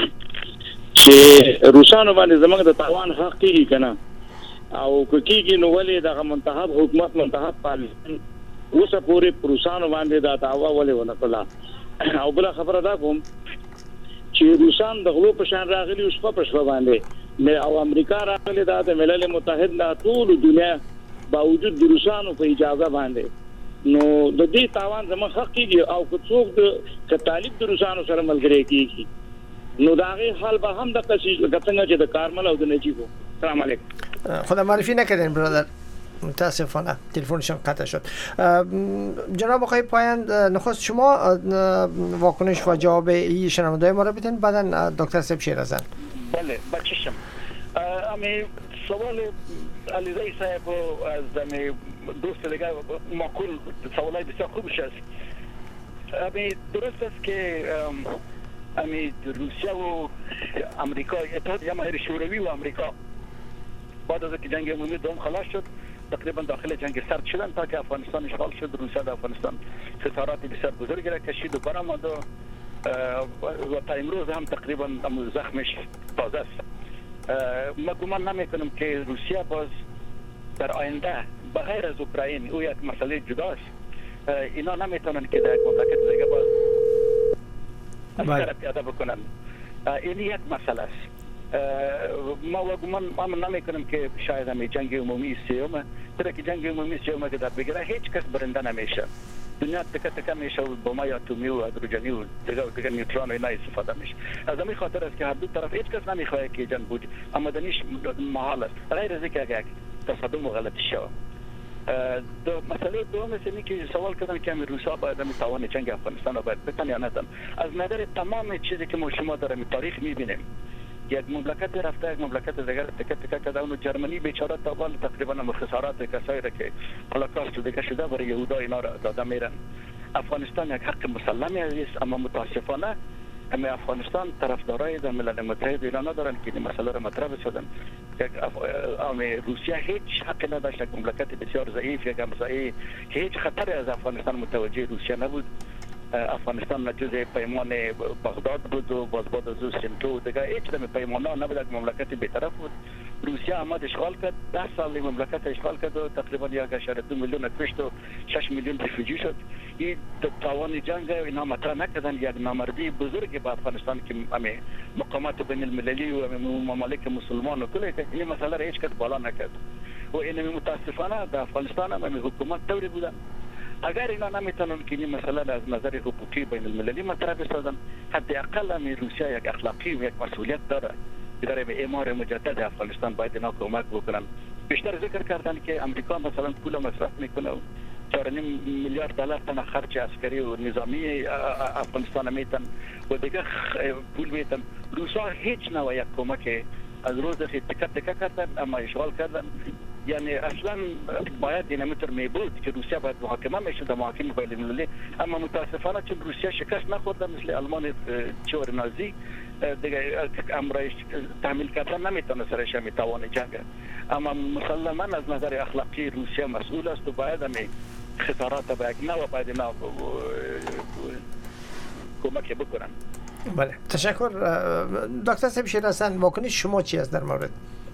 چې روسانو باندې زموږ د تاوان حق کیږي کنه او کیږي نو ولې د منتخب حکومت منتخب پالیسي اوسه پورې روسانو باندې دا دعوا ولې ونه کړه. او بل خبره دا کوم چې روسان د غلو په شان راغلي اوس په پښه باندې او امریکا راغلي دا د ملل متحد نه ټول دنیا باوجود د روسانو په اجازه باندې نو د دې تاوان زموږ حق کیږي او که څوک د طالب د روسانو سره ملګری کیږي نو دا غي حال به هم د قصې څنګه چې د کارمل او د نجیبو. السلام علیکم. خدا معرفی نکردین برادر، متاسفانه تلفنشان قطع شد. جناب آقای پایان، نخست شما واکنش و جواب این شنونده ما را بدین، بعدا دکتر سب شیرازن. بله بچشم. امی سوال علیزی صاحب از امی دوست دیگر معقول سوالای بسیار خوبش است. امی درست است که امی روسیه و امریکا، اتحاد جماهیر شوروی و امریکا بعد از اینکه جنگ عمومی دوم خلاص شد تقریبا داخل جنگ سرد شدن تا که افغانستان اشغال شد. روسیه در افغانستان خسارات بسیار بزرگی را کشید و برآمد و تا امروز هم تقریبا زخمش تازه است. ما گمان نمیکنم که روسیه باز در آینده بغیر از اوکراین او یک مسئله جداست، اینا نمیتونن که در یک مملکت دیگه باز اسکر پیاده بکنن. این یک مسئله است. ما و گمان ما نمیکنم که شاید هم جنگ عمومی سیوم چرا که جنگ عمومی سیوم که در بگیره هیچ کس برنده نمیشه. دنیا تکه تکه میشه و بمبای اتمی و هیدروژنی و دیگه دیگه نیوترون و اینا استفاده میشه. از همین خاطر است که هر دو طرف هیچ کس نمیخواد که جنگ بود، اما دنیش محال است غیر از اینکه یک تصادم و غلطی شود. دو مسئله دوم است اینی که سوال کردن که روسا باید می توان جنگ افغانستان رو باید بتن یا ندن. از نظر تمام چیزی که ما شما داریم تاریخ میبینیم یک مملکت رفته یک مملکت دیگر تکه تکه کرده. اون جرمنی بیچاره تا بال تقریبا خسارات کسایی را که هولوکاست دیگه شده برای یهودا اینا را داده میرن. افغانستان یک حق مسلمی است، اما متاسفانه اما افغانستان طرفدارای در ملل متحد اینا ندارن که این مسئله را مطرح بسازن. اما روسیه هیچ حق نداشت، یک مملکت بسیار ضعیف یک همسایه که هیچ خطری از افغانستان متوجه روسیه نبود. افغانستان جزء پیمان بغداد بود و باز بعد از سنتو دیگه هیچ دم پیمان ها نبود، یک مملکت بی‌طرف بود. روسیه آمد اشغال کرد، ده سال مملکت اشغال کرد و تقریبا یک اشاره دو میلیون کشت و شش میلیون رفیجی شد. این توان جنگ اینا مطرح نکردن. یک نامردی بزرگ با افغانستان که همه مقامات بین المللی و ممالک مسلمان و کلی این مسئله را هیچ کس بالا نکرد و این متاسفانه در افغانستان هم حکومت دوری بودن. اگر اینا نمیتونن که این مسئله از نظر حقوقی بین المللی مطرح بسازن، حداقل هم روسیه یک اخلاقی و یک مسئولیت داره که در اعمار مجدد افغانستان باید اینا کمک بکنن. بیشتر ذکر کردن که امریکا مثلا پول مصرف میکنه و چهار و نیم میلیارد دلار تن خرج عسکری و نظامی افغانستان میتن و دیگه پول میتن. روسا هیچ نوع یک کمک از روز که تکه تکه کردن اما اشغال کردن. یعنی اصلا باید این متر می بود که روسیه باید محاکمه میشد در محاکم بین المللی، اما متاسفانه چون روسیه شکست نخورده مثل آلمان چور نازی دیگه امرش تحمیل کردن نمیتونه سرش میتوانه جنگ. اما مسلما از نظر اخلاقی روسیه مسئول است و باید می خسارات به یک نوع باید اینا کمک بکنن. بله تشکر دکتر صاحب شیرحسن، واکنش شما چی است در مورد؟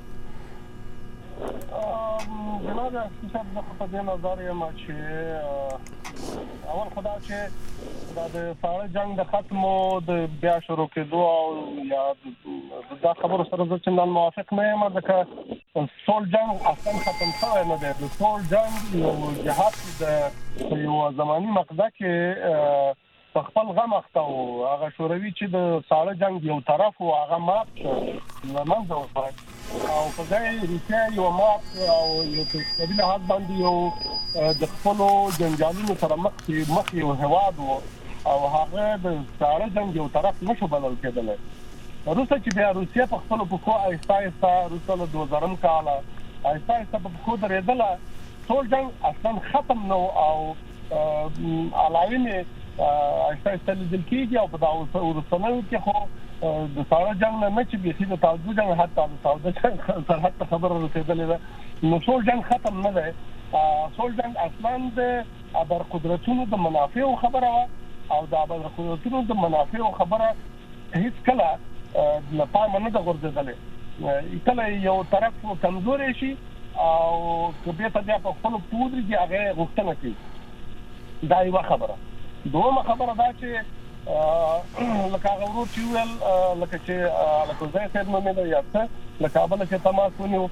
جناب صاحب زه په دې نظر یم چې اول خدا چې د ساړه جنگ د ختمو د بیا شروع کېدو او یا دا خبرو سره زه چندان موافق نه یم، ځکه سول جنگ اصلا ختم شوی نه دی. د سول جنگ یو جهاد د یو زماني مقطع کې په خپل غم اخته و. هغه شوروي چې د ساړه جنگ یو طرف و هغه مات شو له منځه ولاړ او په ځای روسیه یو مات او یو په دې لحاظ باندې یو د خپلو جنجالونو سره مخ مخ یو هواد و او هغه د ساړه جنگ یو طرف نشو بلل کېدلی. وروسته چې بیا روسیه په خپلو پښو آهسته آهسته وروسته له دوه زرم کاله آهسته آهسته په پښو درېدله، ټول جنگ اصلا ختم نه او علاوه آهسته آهسته لیدل کېږي او په دا وروستنیو کې خو د ساړه جنګ نه چې بیخي د تاوده جنګ حتی د تاوده جنګ سرحد ته خبره رسېدلې ده، نو سول جنګ ختم نه دی. سول جنګ اصلا د ابرقدرتونو د منافعو خبره وه او د ابرقدرتونو د منافعو خبره هیڅ کله له پامه نه ده غورځېدلې. کله یو طرف کمزوری شي او که بېرته بیا په خپلو پښو ودرېږي هغه یې غوښتنه کوي. دا یوه خبره. دومه خبره دا چې لکه هغه ورور چې ویل لکه چې الکوزی صاحب نومې ده یا څه له کابله چې تماس ونیو،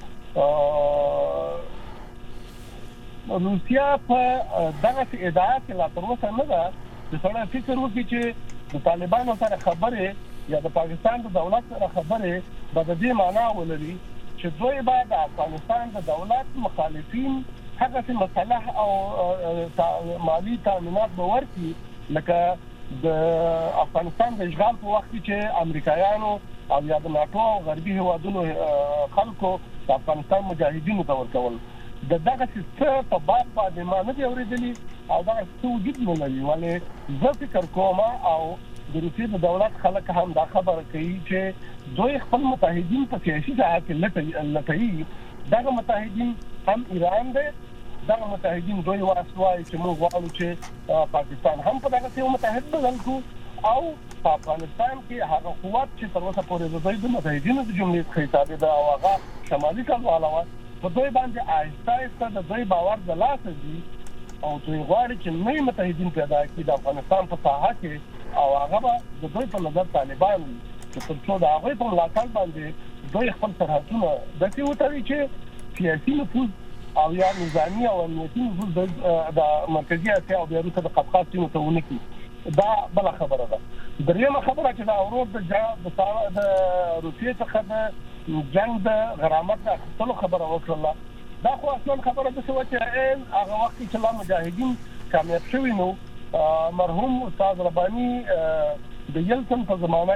روسیه په دغسې ادعا کې لا تر اوسه نه ده چې سړی فکر وکړي چې د طالبانو سره خبرې یا د پاکستان د دولت سره خبرې به د دې معنا ولري چې دوی به د افغانستان د دولت مخالفین هغسې مصالح او مالي تامینات به ورکړي لکه د افغانستان د اشغال په وخت کې چې امریکایانو او یا د ناټو او غربي هیوادونو خلکو د افغانستان مجاهدینو ته ورکول. د دغسې څه په باب باندې ما نه دي اورېدلي او دا څه وجود نه لري. ولې زه فکر کوم او د روسیې د دولت خلک هم دا خبره کوي چې دوی خپل متحدین په سیاسي ساحه کې لټوي. دغه متحدین هم ایران دی، دغه متحدین دوی واسوای چې موږ غواړو چې پاکستان هم په دغه یو متحد بدل کړو او په افغانستان کې هغه قوت چې تر اوسه پورې د دوی د متحدینو د جملې خطابه ده او هغه شمالي کډواله په دوی باندې آهسته آهسته د دوی باور د لاسه دي او دوی غواړي چې نوي متحدین پیدا کړي د افغانستان په ساحه کې او هغه به د دوی په نظر طالبان چې تر څو د هغوی په ملاتړ باندې دوی خپل سرحدونه داسې وتړي چې سیاسي نفوذ او یا نظامی او امنیتي نفوذ د مرکزي اسیا او بیا وروسته د قفقاز سیمو ته ونه کړي. دا بله خبره ده. دریمه خبره چې دا ورور د د روسیې څخه د جنگ د غرامت د اخیستلو خبره وکړله، دا خو اصلا خبره داسې وه چې هغه وخت چې لا مجاهدین کامیاب شوي نو مرحوم استاد رباني د یلسن په زمانه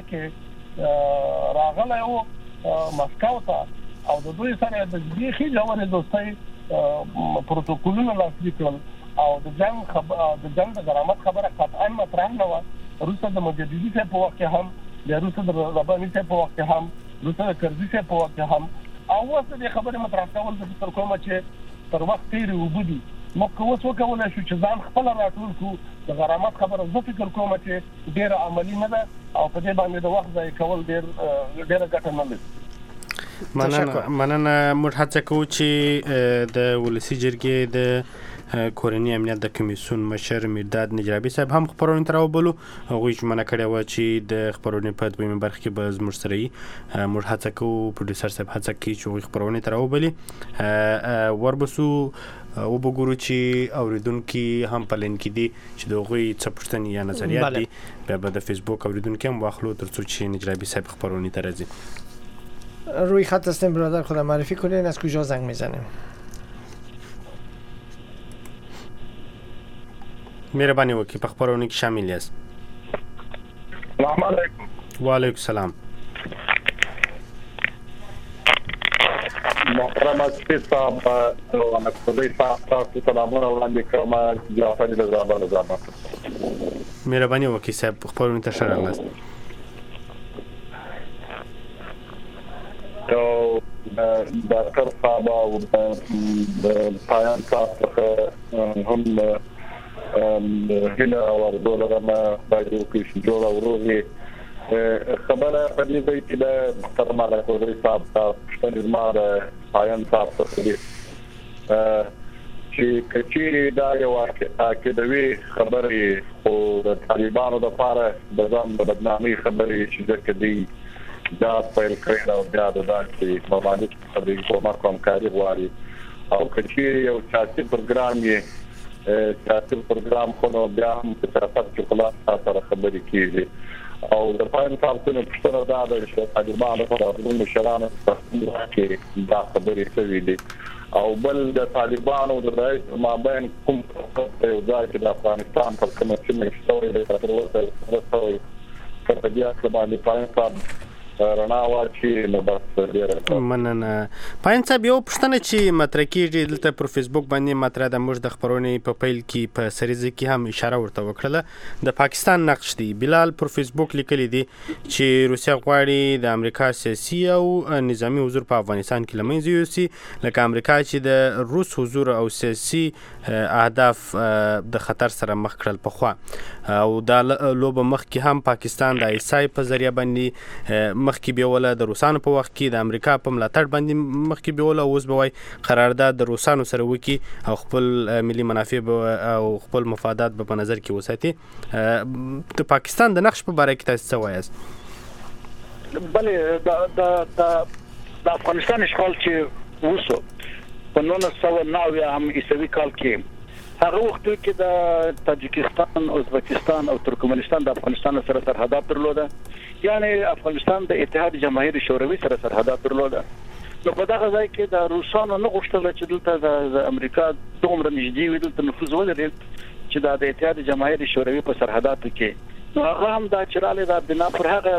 کې راغلی و مسکو ته او د دوی سره د بیخي ژورې دوستۍ پروتوکولونه لاسلیک کړل او د جنگ خبر د جنگ د غرامت خبره قطعا مطرح نه وه. وروسته د مجددي صاحب په وخت کې هم بیا وروسته د رباني صاحب په وخت کې هم وروسته د کرزي صاحب په وخت کې هم او اوس د خبرې مطرح کول زه فکر کوم چې تر وخت تېرې اوبه دي. موږ که اوس وکولی شو چې ځان خپله راټول کړو د غرامت خبره زه فکر کوم چې ډېره عملي نه ده او په دې باندې د وخت ضایع کول ډېر ډېره ګټه نه لري. مننه مننه موږ هڅه کوو چې د ولسي جرګې د کورني امنیت د کمیسیون مشر میرداد نجرابي صاحب هم خبرونه تر وبلو. هغوی ژمنه کړې وه چې د خبرونې په دویمه برخه کې به زموږ سره وي. موږ هڅه کوو، پروډوسر صاحب هڅه کوي چې هغوی خبرونې تر وبلي. وربسو وبګورو چې اوریدونکي هم په لین کې دي چې د هغوی څه پوښتنې یا نظریات دي، بیا به د فیسبوک اوریدونکي هم واخلو تر څو چې نجرابي صاحب خبرونې ته راځي. روی خط هستیم برادر، خودم معرفی کنین از کجا زنگ میزنیم؟ مهربانی وکړئ په خبرونه کې شامل یاست. السلام علیکم. وعلیکم السلام. محترم اسفی صاحب او نقصدی صاحب تاسو سلامونه وړاندې کوم. جعفر لزابه لزابه مهربانی وکړئ صاحب خبرونه ته ښه راغلاست. او ډاکټر صاحب او د پایان صاحب هم هنا ورزول لما بايدو كيش جولا وروحي خبره په دې ځای کې د محترم علاقوي صاحب تاسو د مار پایان صاحب څخه چې کچيري دا یو عقیدوي خبرې او د طالبانو د لپاره د ځان د بدنامي خبرې چې د کدي دا فایل کړی او بیا د داسې مبادله خبرې کومه کومکاري غواړي او کچيري یو سیاسي پروګرام یې سیاسي پروګرام خو نو بیا هم په سیاست کې خلاص سره خبرې کیږي او د پاین تاسو نه پښتنه دا د طالبانو په اړه مشرانو کې دا خبرې کوي دي او بل د طالبانو د رئیس مابین کوم یو ځای کې د افغانستان په کومه چې مشتوي د تر اوسه راځي په دې اړه باندې پاین صاحب رڼا واچي نو بس ډیره مننه. پاین صاحب یو پښتنه چې مطرح کیږي دلته پر فیسبوک باندې مطرح د موږ د خبرونې په پیل کې په سریزه کې هم اشاره ورته وکړه د پاکستان نقش دی. بلال پر فیسبوک لیکلی دی چې روسیا غواړي د امریکا سیاسي او نظامی حضور په افغانستان کې لمنځه یوسي لکه امریکا چې د روس حضور او سیاسي اهداف د خطر سره مخ کړل په خوا او دا لوبه مخ کې هم پاکستان د ایسای په ذریعہ باندې مخکې بیوله د روسانو په وخت کې د امریکا په ملاتړ باندې مخکې بیوله اوس به وای قرارداد د روسانو سره وکي او خپل ملي منافع او خپل مفادات به په نظر کې وساتي. د پاکستان د نقش په باره کې تاسو څه وایاست؟ بلې د د د افغانستان اشغال چې وسو په نولس سوه نوي هم عیسوي کال کې هغه وخت کې د تاجکستان، ازبکستان او ترکمنستان د افغانستان سره سرحدات درلوده، یعنی افغانستان د اتحاد جماهیر شوروي سره سرحدات درلوده. نو په دغه ځای کې د روسانو نه غوښتل چې دلته د امریکا دومره نږدې وي دلته نفوذ ولري چې د اتحاد جماهیر شوروي په سرحداتو کې نو هغه هم دا چراله د بنا پر هغه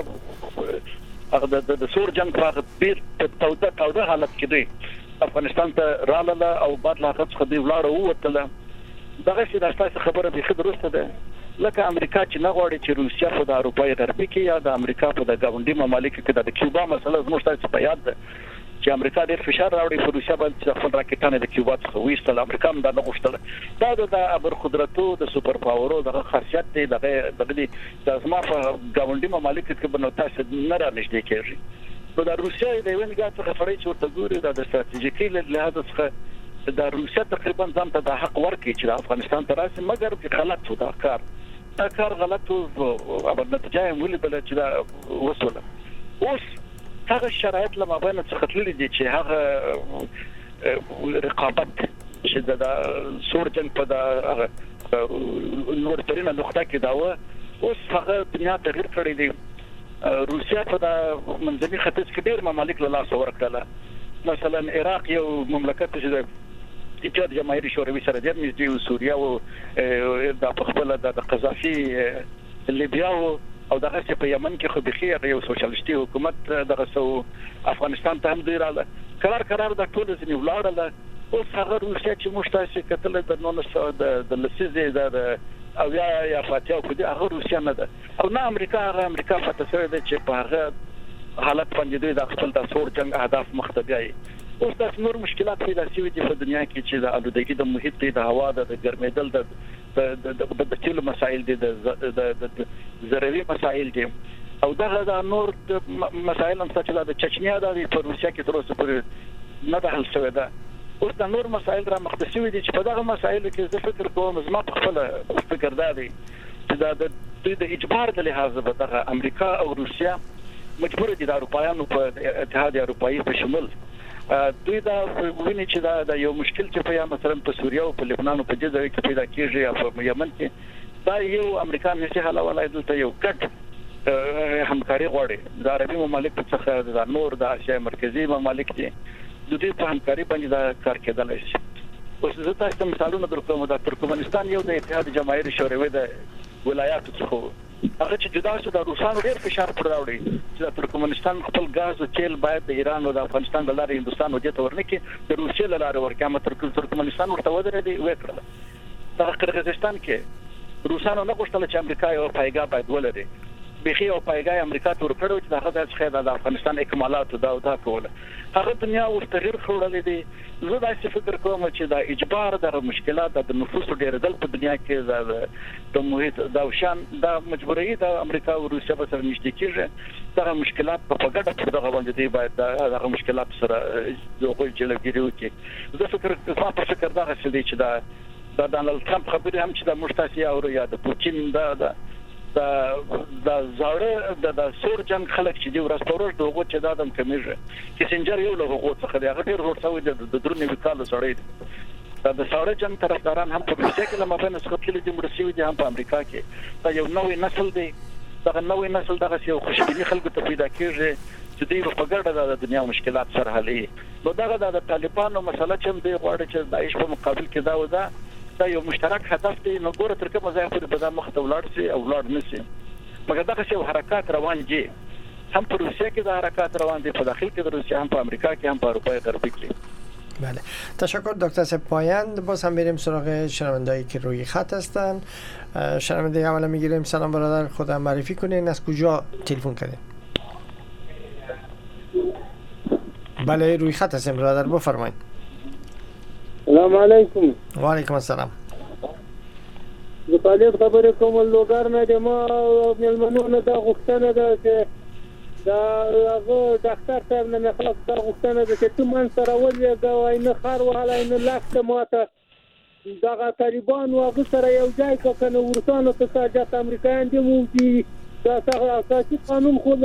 هغه د سور جنگ په پیر توده توده حالت کې دی افغانستان ته رااله او بعد لا څه دی ولاړ وته دغه څه د تاسو خبره به خبره درسته ده لکه امریکا چې نه غواړي چې روسیا په د اروپای غربي کې یا د امریکا په د ګاونډي ممالک کې د کیوبا مسله زموږ تاسو په یاد ده چې امریکا ډېر فشار راوړي په روسیا باندې چې خپل راکټانه د کیوبا څخه ویستل امریکا هم دا نه غوښتل دا د ابر قدرتو د سوپر پاورو د خاصیت دی دغه دغه د اسما په ګاونډي ممالک کې بنو تاسو نه را نږدې کېږي نو د روسیا د وینګا څخه فرای چې ورته ګوري د استراتیژیکي لحاظ څخه د روسیا تقریبا ځم ته د حق ورکړي چې افغانستان ته راشي مګر چې غلط و دا کار دا کار غلط و او د نتیجه یې ولې بل چې دا وسوله اوس هغه شرایط لمه باندې څه خطلې دي چې هغه رقابت چې د سور جنگ په د نور ترینه نقطه کې دا و اوس هغه دنیا تغیر کړی دی روسیا په د منځني ختیځ کې ډېر ممالک له لاس ورکړل مثلا عراق یو مملکت چې د جماهیر شوروي سره د مزدي سوریا او د خپل د قذافي لیبیا او دغه چې په یمن کې خو بخیر یو سوشلیستي حکومت دغه سو افغانستان ته هم دی رااله قرار قرار د ټول ځنی ولاړله اوس هغه روسیا چې مشتاسي کتل د نونو د لسیزه د او یا یا فاتیا کو دي هغه روسیا نه ده او نه امریکا هغه امریکا فتاسوي ده چې په هغه حالت باندې دوی د خپل د سور جنگ اهداف مختبیاي اوس د نور مشکلات پیدا شوي دي په دنیا کې چې د الودګي د محیط د هوا د ګرمېدل د د د تیلو مسایل دي د زراعي مسایل دي او دغه د نور مسایل هم چې د چچنیا د په روسیا کې تر اوسه پورې نه د حل شوی ده اوس د نور مسایل را مختصوي دي چې په دغه مسایلو کې زه فکر کوم زما په خپل فکر دا دی چې د د اجبار د لحاظ به دغه امریکا او روسیا مجبور دي د اروپایانو په اتحاد اروپایي په شمول دوی دا ویني چې دا یو مشکل چې په یا مثلا په سوریه او په لبنان او په دې ځای کې پیدا کیږي او په یمن کې دا یو امریکا نشي حل ولای دلته یو ګډ همکاري غواړي د عربي ممالک څخه د نور د اسیا مرکزی ممالک دي د دې په همکاري باندې دا کار کېدلی شي اوس زه تاسو ته مثالونه درکوم د ترکمنستان یو د اتحاد جماهیر شوروي د ولایاتو څخه هغه چې جدا شو د روسانو ډېر فشار پر راوړي چې د ترکمنستان خپل غاز او تیل باید د ایران او د افغانستان د لارې هندستان وجه ته ورنکي د روسیې له لارې ورکامه ترکمنستان ورته ودرېدي وکړه د قرغیزستان کې روسانو نه غوښتل چې امریکا یو پایګاه باید ولري بخي او پایګاه امریکا ته ورکړو چې دغه د څخه د افغانستان اکمالات دا او دا کوله هغه دنیا اوس تغیر خورلې دي زه دا څه فکر کوم چې دا اجبار د مشکلات د نفوس ډېرېدل په دنیا کې د محیط دا شان د مجبورۍ د امریکا او روسیا په سره نشته کېږي دا مشکلات په ګډه په دغه باندې دی باید دا مشکلات سره دغه جلګیری وکړي زه فکر کوم په فکر دا څه دی چې دا د ډانلډ ټرمپ خبرې هم چې د مشتاسي او یا د پوتین دا د د زړه د سور جنگ خلک چې دی ورستورش دغه چې دادم کمیږي کیسنجر یو له هغه څخه دی هغه ډیر ورسوي د درونی وکاله سړی دا د سړی جنگ طرفداران هم په روسیه کې لمه بین سکوتلی د مرسي دي هم په امریکا کې دا یو نوې نسل دی دا نوې نسل دغه یو خوشبینی خلکو ته پیدا کیږي چې دوی په ګډه د دنیا مشکلات سره حلې نو دغه د طالبانو مسله چې دوی غواړي چې داعش په مقابل کې دا ودا دا یو مشترک هدف دی نو ګوره تر کومه ځای پورې په دا مخ ته ولاړ شي او ولاړ نشي مګر دغه څه حرکت روان دي هم په روسیه کې د حرکت روان دي په داخل کې د روسیه هم په امریکا کې هم په اروپای غربی کې بله تشکر دکتر سه پایند باز هم بریم سراغ شنوندهایی که روی خط هستن شنونده اولا میگیریم سلام برادر خودم معرفی کنین از کجا تلفن کردین بله روی خط هستیم برادر بفرمایید السلام علیکم و علیکم السلام د طالب خبرې کوم لوګر نه د ما ملمنونه د غوښتنه ده چې دا هغه ډاکټر صاحب نه خلاص دا غوښتنه ده چې تم سره ولې دا وای خار وهله نه لاکته ماته دا طالبان او هغه سره یو ځای کنه ورسانو ته ساجت امریکایان دي مو دي دا څنګه اساسي قانون خو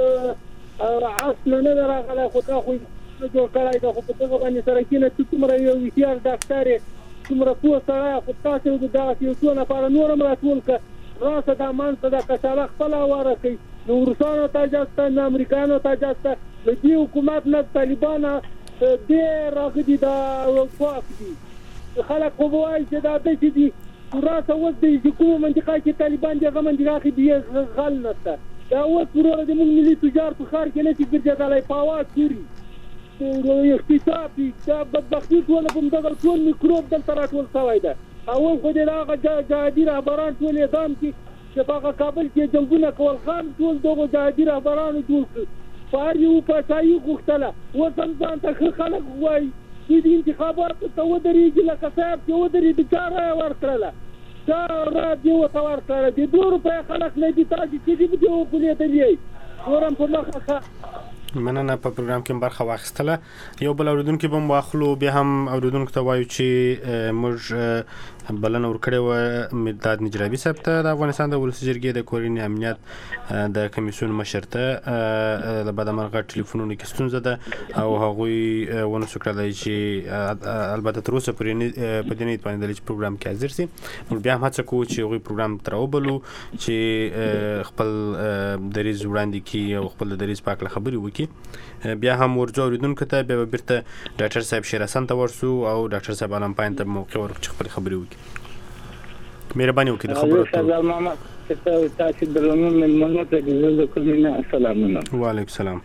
اصل نه راغله خو تا خو جوړ کړای دا خو په دغه باندې سره کینه چې څومره یو ویشار ډاکټر څومره پوه سره خو تاسو د دغه یو څو نفر نورم راټول ک راسه د مان څه د کښاله خپل ورکې نو ورسانو ته جاسته د امریکانو ته جاسته د دې حکومت نه طالبان ډېر راغلي دا وقف دي خلک خو وایي چې دا د دې راسه و د کومه منطقه کې طالبان دغه منطقه کې دی غل نشته دا اوس ورور د موږ ملي تجارت په خار کې نه چې ګرځېدلای پاواز کړی اقتصادي دا بدبختی ټول په دغه ټول میکروب دلته راټول شوی ده اول خو دې هغه جهادي رهبران ټول اعدام کړي چې په هغه کابل کې جنګونه کول. خان ټول دغه جهادي رهبرانو جوړ کړ په هر یو پاچاهي غوښتله. اوس هم ځان ته ښه خلک وایي دوی د انتخاباتو ته ودرېږي لکه صاحب چې ودرېد چا رایه ورکړله چا رایه دې ورته ورکړله د دوه روپۍ خلک نه دي تاسې چې دې دې وګولېدلې نور هم په مخه ښه. مننه په پروګرام کې برخه واخیستله. یو بل اوریدونکو به واخلو بیا هم اوریدونکو ته وایو چې موږ بلنه ورکړې و مداد نجرابي صاحب ته د افغانستان د ولسي جرګې د کورني امنیت د کمیسیون مشر ته د بدمرغه ټلیفونونو کې ستونزه ده او هغوی ونه سو کړلی چې البته تر اوسه پورې په دې نه توانېدلي چې پروګرام کې حاضر سي. موږ بیا هم هڅه کوو چې هغوی پروګرام ته راوبلو چې خپل دریځ وړاندې کړي او خپل د دریځ په هکله خبرې وکړي. بیا هم ورځو اوریدونکو ته بیا بیرته ډاکټر صاحب شیر حسن ته ورسو او ډاکټر صاحب علم پاین ته موقع ورکړو چې خپلې خبرې وکړي. مهرباني وکړئ د خبرو اترو. ماما تاسو درنو مېلمنو ته د کومینه السلام علیکم. وعلیکم السلام.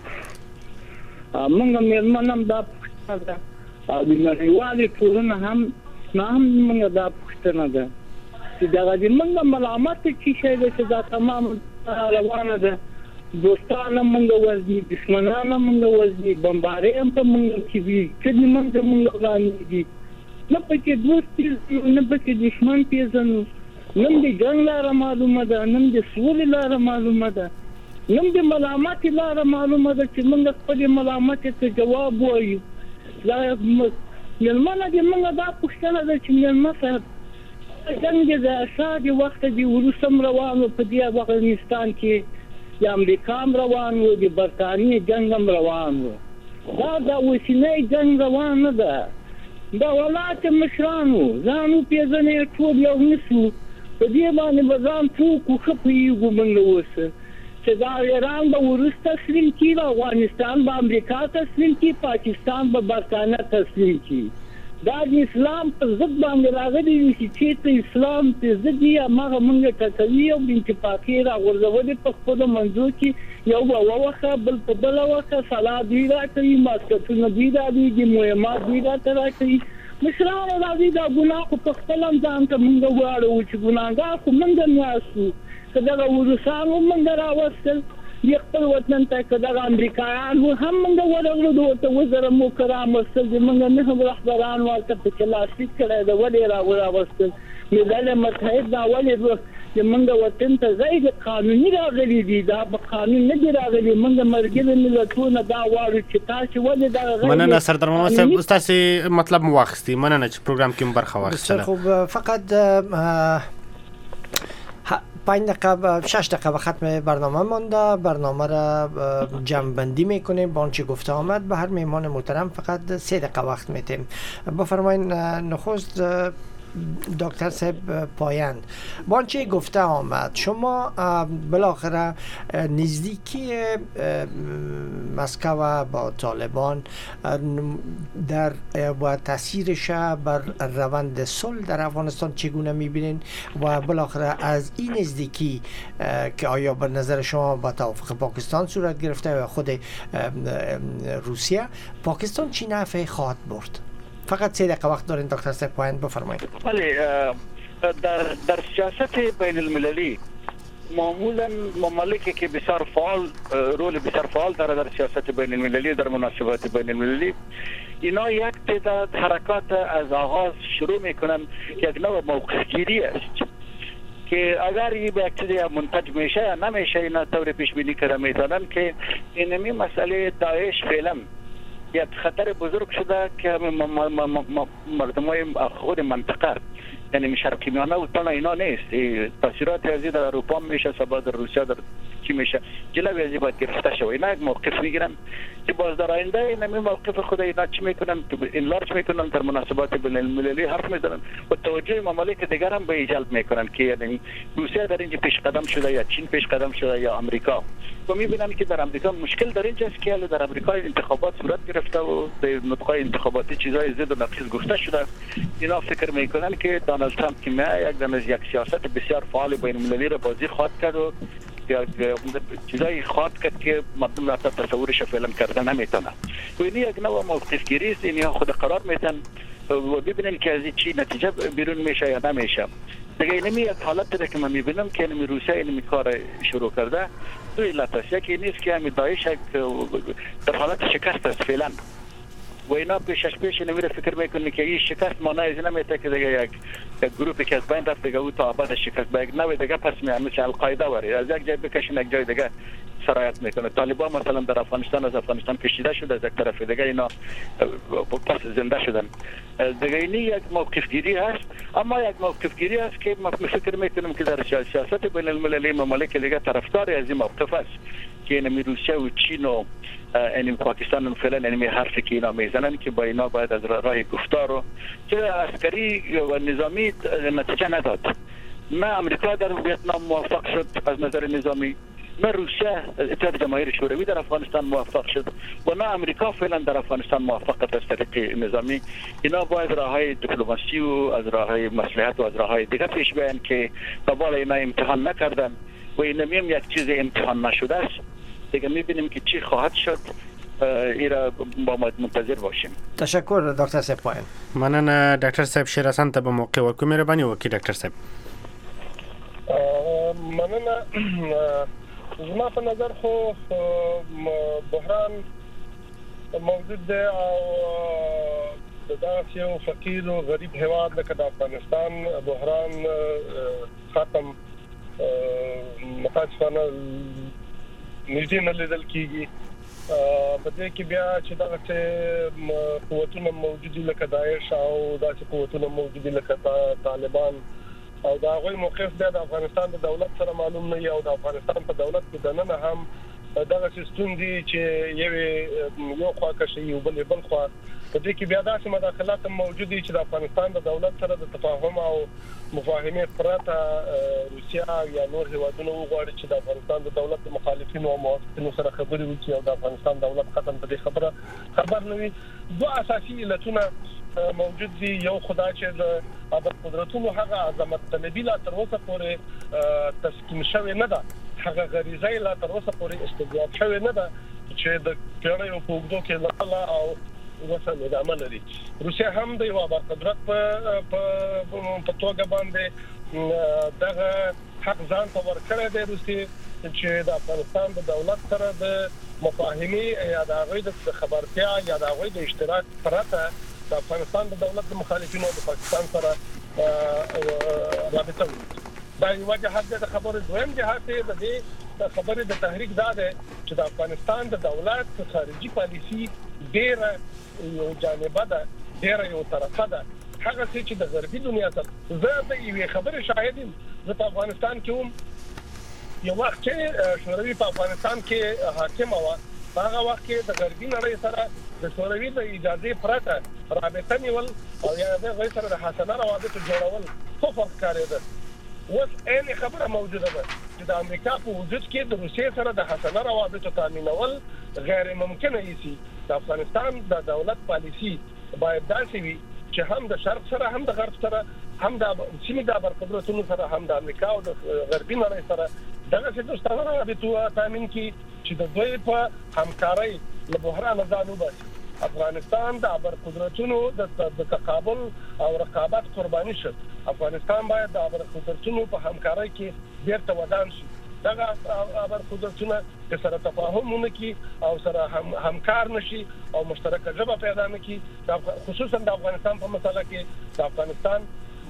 موږ مېلمنم دا پښتنه ده او د نړیوالې ټولنه هم نه هم موږ دا پښتنه ده چې دغه د موږ ملامت چې شی ده چې دا تمام روانه ده. دوستانه موږ وزني دشمنانه موږ وزني بمباري هم په موږ کې وي چې موږ موږ غانې دي نه پکې دوست پیژنو نه پکې دشمن پیژنو. نن د جنګ لاره معلومه ده نن د سولې لاره معلومه ده نن د ملامت لاره معلومه ده چې موږ خپل ملامت ته جواب وایو. دا مېلمنه دې موږ دا پوښتنه ده چې مېلمه صاحب جنګ د اشاد وخت دی وروسته روانو په دې افغانستان کې د امریکا روان و د برتانیې جنګ هم روان و. دا د اوسنی جنګ روان نه ده دا ولایت مشرانو ځانو پیژنې ټول یو نسو په دې باندې به ځان څوک ښه پوهېږو موږ اوس چې دا ایران به وروسته تسلیم کړي افغانستان به امریکا تسلیم کړي پاکستان به برتانیه تسلیم کړي. دا د اسلام په ضد باندې راغلي دي چې چېرته اسلام په ضد یې هماغه موږ ټکوي او د اتفاقیې راغورځولې په خپلو منځو کې یو به ووخه بل په بله وخه سلا دوی راکوي ماسکټونه دوی رالیږي مهمات دوی راته راکوي. مشرانو راځي دا ګناه خو په خپل هم ځان ته موږ واړو چې ګناهګار خو موږ هم یاستو که دغه روسان هم موږ راوستل د خپل وطن ته که دغه امریکایان هم موږ ورغلو ورته وزره مو که راوستل د موږ نهم رهبران ورته پکې لاسلیک کړی ده ولې را راوستل. ملل متحد دا ولې چې موږ وطن ته ځای د قانوني راغلي دي دا په قانون نه دي راغلي. موږ ملګري ملتونه دا غواړو چې تاسې ولې دغه مننه سردار محمد صاحب ستاسې مطلب مو واخیستي. مننه چې پروګرام کې مو برخه واخیستله. خوب فقط پنج دقیقه شش دقیقه به ختم برنامه مانده. برنامه را جمع بندی میکنیم با آنچه گفته آمد. به هر مهمان محترم فقط سه دقیقه وقت میتیم. بفرمایید نخست دکتر صاحب پایان با آنچه گفته آمد شما بالاخره نزدیکی مسکو با طالبان در و تاثیرش بر روند صلح در افغانستان چگونه میبینین و بالاخره از این نزدیکی که آیا به نظر شما با توافق پاکستان صورت گرفته و خود روسیه پاکستان چی نفعی خواهد برد؟ فقط سه دقیقه وقت دارین دکتر صاحب پایین بفرمایید. بله در در سیاست بین المللی معمولا ممالکی که بسیار فعال رول بسیار فعال داره در سیاست بین المللی در مناسبات بین المللی اینا یک تعداد حرکات از آغاز شروع میکنن یک نوع موقف گیری است که اگر این به یک چیزی منتج میشه یا نمیشه اینا طور پیش بینی کرده میتونن که اینمی مسئله داعش فعلا یک خطر بزرگ شده که مردمای خود منطقه یعنی شرقی میانه و تنها اینا نیست تاثیرات ازی در اروپا میشه سبا در روسیه در چی میشه جلوی ازی باید گرفته شد. اینا یک موقف میگیرن که باز در آینده این موقف خود اینا چی میکنن انلارج میکنن در مناسبات بین المللی حرف میزنن و توجه ممالک دیگر هم به جلب میکنن که یعنی روسیه در اینجا پیش قدم شده یا چین پیش قدم شده یا امریکا و میبینن که در امریکا مشکل در اینجاست که در امریکا انتخابات صورت گرفته و در نطقای انتخاباتی چیزای زد و نقیض گفته شده. اینا فکر میکنن که دونالد ترامپ که میاد یک دم یک سیاست بسیار فعال بین المللی را بازی خواهد کرد و چیزایی خواهد کرد که مردم حتی تصورش فعلا کردن نمیتونه و این یک نوع موقف گیری است. اینها خود قرار میتن و ببینیم که از چی نتیجه بیرون میشه یا نمیشه. دیگه اینمی یک حالت را که من میبینم که اینمی روسیه اینمی کار شروع کرده دو علت است. یکی نیست که همی داعش در حالت شکست است فعلا و اینا پیشش پیش نمیره فکر میکنه که این شکست مانع از نمیته که دیگه یک یک گروپی که از بین رفت دیگه او تا ابد شکست به یک نوع دیگه پس میاد مثل القاعده وری از یک جای بکشین یک جای دیگه سرایت میکنه. طالبان مثلا در افغانستان از افغانستان کشیده شده از یک طرف دیگه اینا پس زنده شدن. دیگه اینی یک موقف گیری هست، اما یک موقف گیری هست که ما فکر میکنم که در سیاست بین المللی ممالک دیگه طرفدار از این موقف است که اینمی روسیه و چین و اینمی پاکستان فعلا اینمی حرفی که اینا میزنن که با اینا باید از راه گفتار و چه عسکری و نظامی نتیجه نداد. نه امریکا در ویتنام موفق شد از نظر نظامی، نه روسیه اتحاد جماهیر شوروی در افغانستان موفق شد و نه امریکا فعلا در افغانستان موفق است از طریق نظامی. اینا باید راههای دیپلماسی و از راههای مصلحت و از راههای دیگه پیش بیان که قبال اینا امتحان نکردن و اینمی هم یک چیز امتحان نشده است. دیگه میبینیم که چی خواهد شد، ایرا با ما منتظر باشیم. تشکر دکتر صاحب پایین. مننه دکتر صاحب شیر حسن ته به موقع ورکو مهرباني وکړئ دکتر صاحب. مننه. زما په نظر خو بحران موجود دی او داسې یو فقیر او غریب هیواد لکه د افغانستان بحران ختم متاسفانه نږدې نه لیدل کیږي. په دې کې بیا چې دغه قوتونه موجود دي لکه داعش او داسې قوتونه موجود دي لکه طالبان او دا غوي موقف د افغانستان د دولت سره معلوم نه یو د افغانستان په دولت کې دنه هم دغه سیستم دي چې یو یو خوا کشي یو بل بل خوا په دې کې بیا داسې مداخلات موجود دي چې د افغانستان د دولت سره د تفاهم او مفاهمه پرته روسیا یا نور هیوادونه وغواړي چې د افغانستان د دولت مخالفینو او موافقینو سره خبرې وکړي او د افغانستان دولت ختم په دې خبره خبر نه وي. دوه اساسي علتونه موجود دي. یو خدای چې د قدرتونو هغه عظمت طلبي لا تر اوسه پورې تسکین شوی نه ده، هغه غریزه لا تر اوسه پورې استجاب شوی نه ده چې د پیړیو په اوږدو کې لا او وسله د عمل لري. روسیا هم د یو قدرت په په توګه باندې دغه حق ځان ته ورکړی دی روسي چې د افغانستان د دولت سره د مفاهمي یا د هغوی د خبرتیا یا د هغوی د اشتراک پرته د افغانستان د دولت مخالفینو د پاکستان سره رابطه وي. دا یو جهت د خبرې دویم جهت د دې خبرې د تحریک زاده چې د افغانستان د دولت خارجي پالیسي ډیره یو جانبه ده، ډیره یو طرفه ده. هغه چې د غربي دنیا سره زه د یوې خبرې شاهد یم. زه په افغانستان کې هم یو وخت چې شوروي په افغانستان کې حاکم و، هغه وخت کې د غربي نړۍ سره د شوروي د اجازه پرته رابطه نیول او یا د غیر سره د حسنه روابط جوړول څه فرق کاریده. اوس این خبره موجوده ده چې د امریکا په وجود کې د روسیې سره د حسنه روابط تامینول غیر ممکن ایسي. د افغانستان د دولت پالیسی باید داسې وي چې هم د شرق سره هم د غرب سره هم د سیمې د برقدرتونو سره هم د امریکا او د غربي نړۍ سره دغه څه دوستانه روابط تامین کی چې د دوی په همکارۍ له بحران ځان وباسي. افغانستان د برقدرتونو د تقابل او رقابت قرباني شد. افغانستان باید د برقدرتونو په همکارۍ کې بیرته ودان شي. دغه برقدرتونه چې سره تفاهم ونکړي او سره هم همکار نشي او مشترکه ژبه پیدا نکړي، خصوصا د افغانستان په مسله کې د افغانستان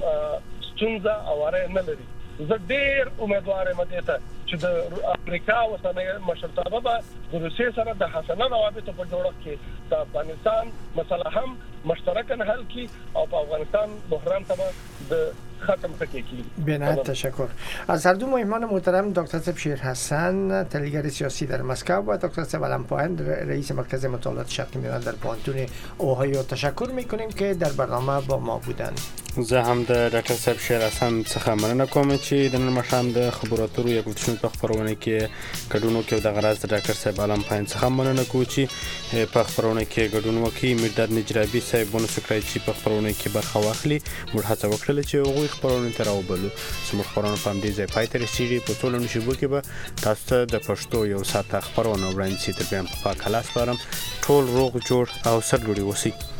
ستونزه اواره نه لري. زه ډېر امیدوار یم ته چې د امریکا او سره مشرتابه به د روسیې سره د حسنه روابطو په جوړښت کې د افغانستان مسله هم مشترکاً حل کی او په افغانستان بحران ته د ختم تکی. بنهایت تشکر. از هر دو مهمان محترم دکتر صاحب شیر حسن تحلیلگر سیاسی در مسکو و دکتر صاحب علم پایند رئیس مرکز مطالعات شرق میانه در پانتون اوهایو تشکر میکنیم که در برنامه با ما بودند. زه هم د ډاکټر صاحب شیر حسن څخه مننه کوم چې د نن ماښام د خبرو اترو یو کوچنی په خبرونه کې ګډون وکړ. د غراز د ډاکټر صاحب علم پایند څخه مننه کوم چې په خبرونه کې ګډون وکړي. میرداد نجرابي صاحب ونه سکرای چې په خبرونه کې برخه واخلي. موږ هڅه وکړه چې هغوی خبرونه تر راوبلو. زموږ خبرونه په همدې ځای پای ته رسېږي. په ټولنو شبکو کې به تاسو ته د پښتو یو ساعته خبرونه وړاندې شي. تر بیا په پاک خلاص پارم. ټول روغ جوړ او سرلوړي اوسئ.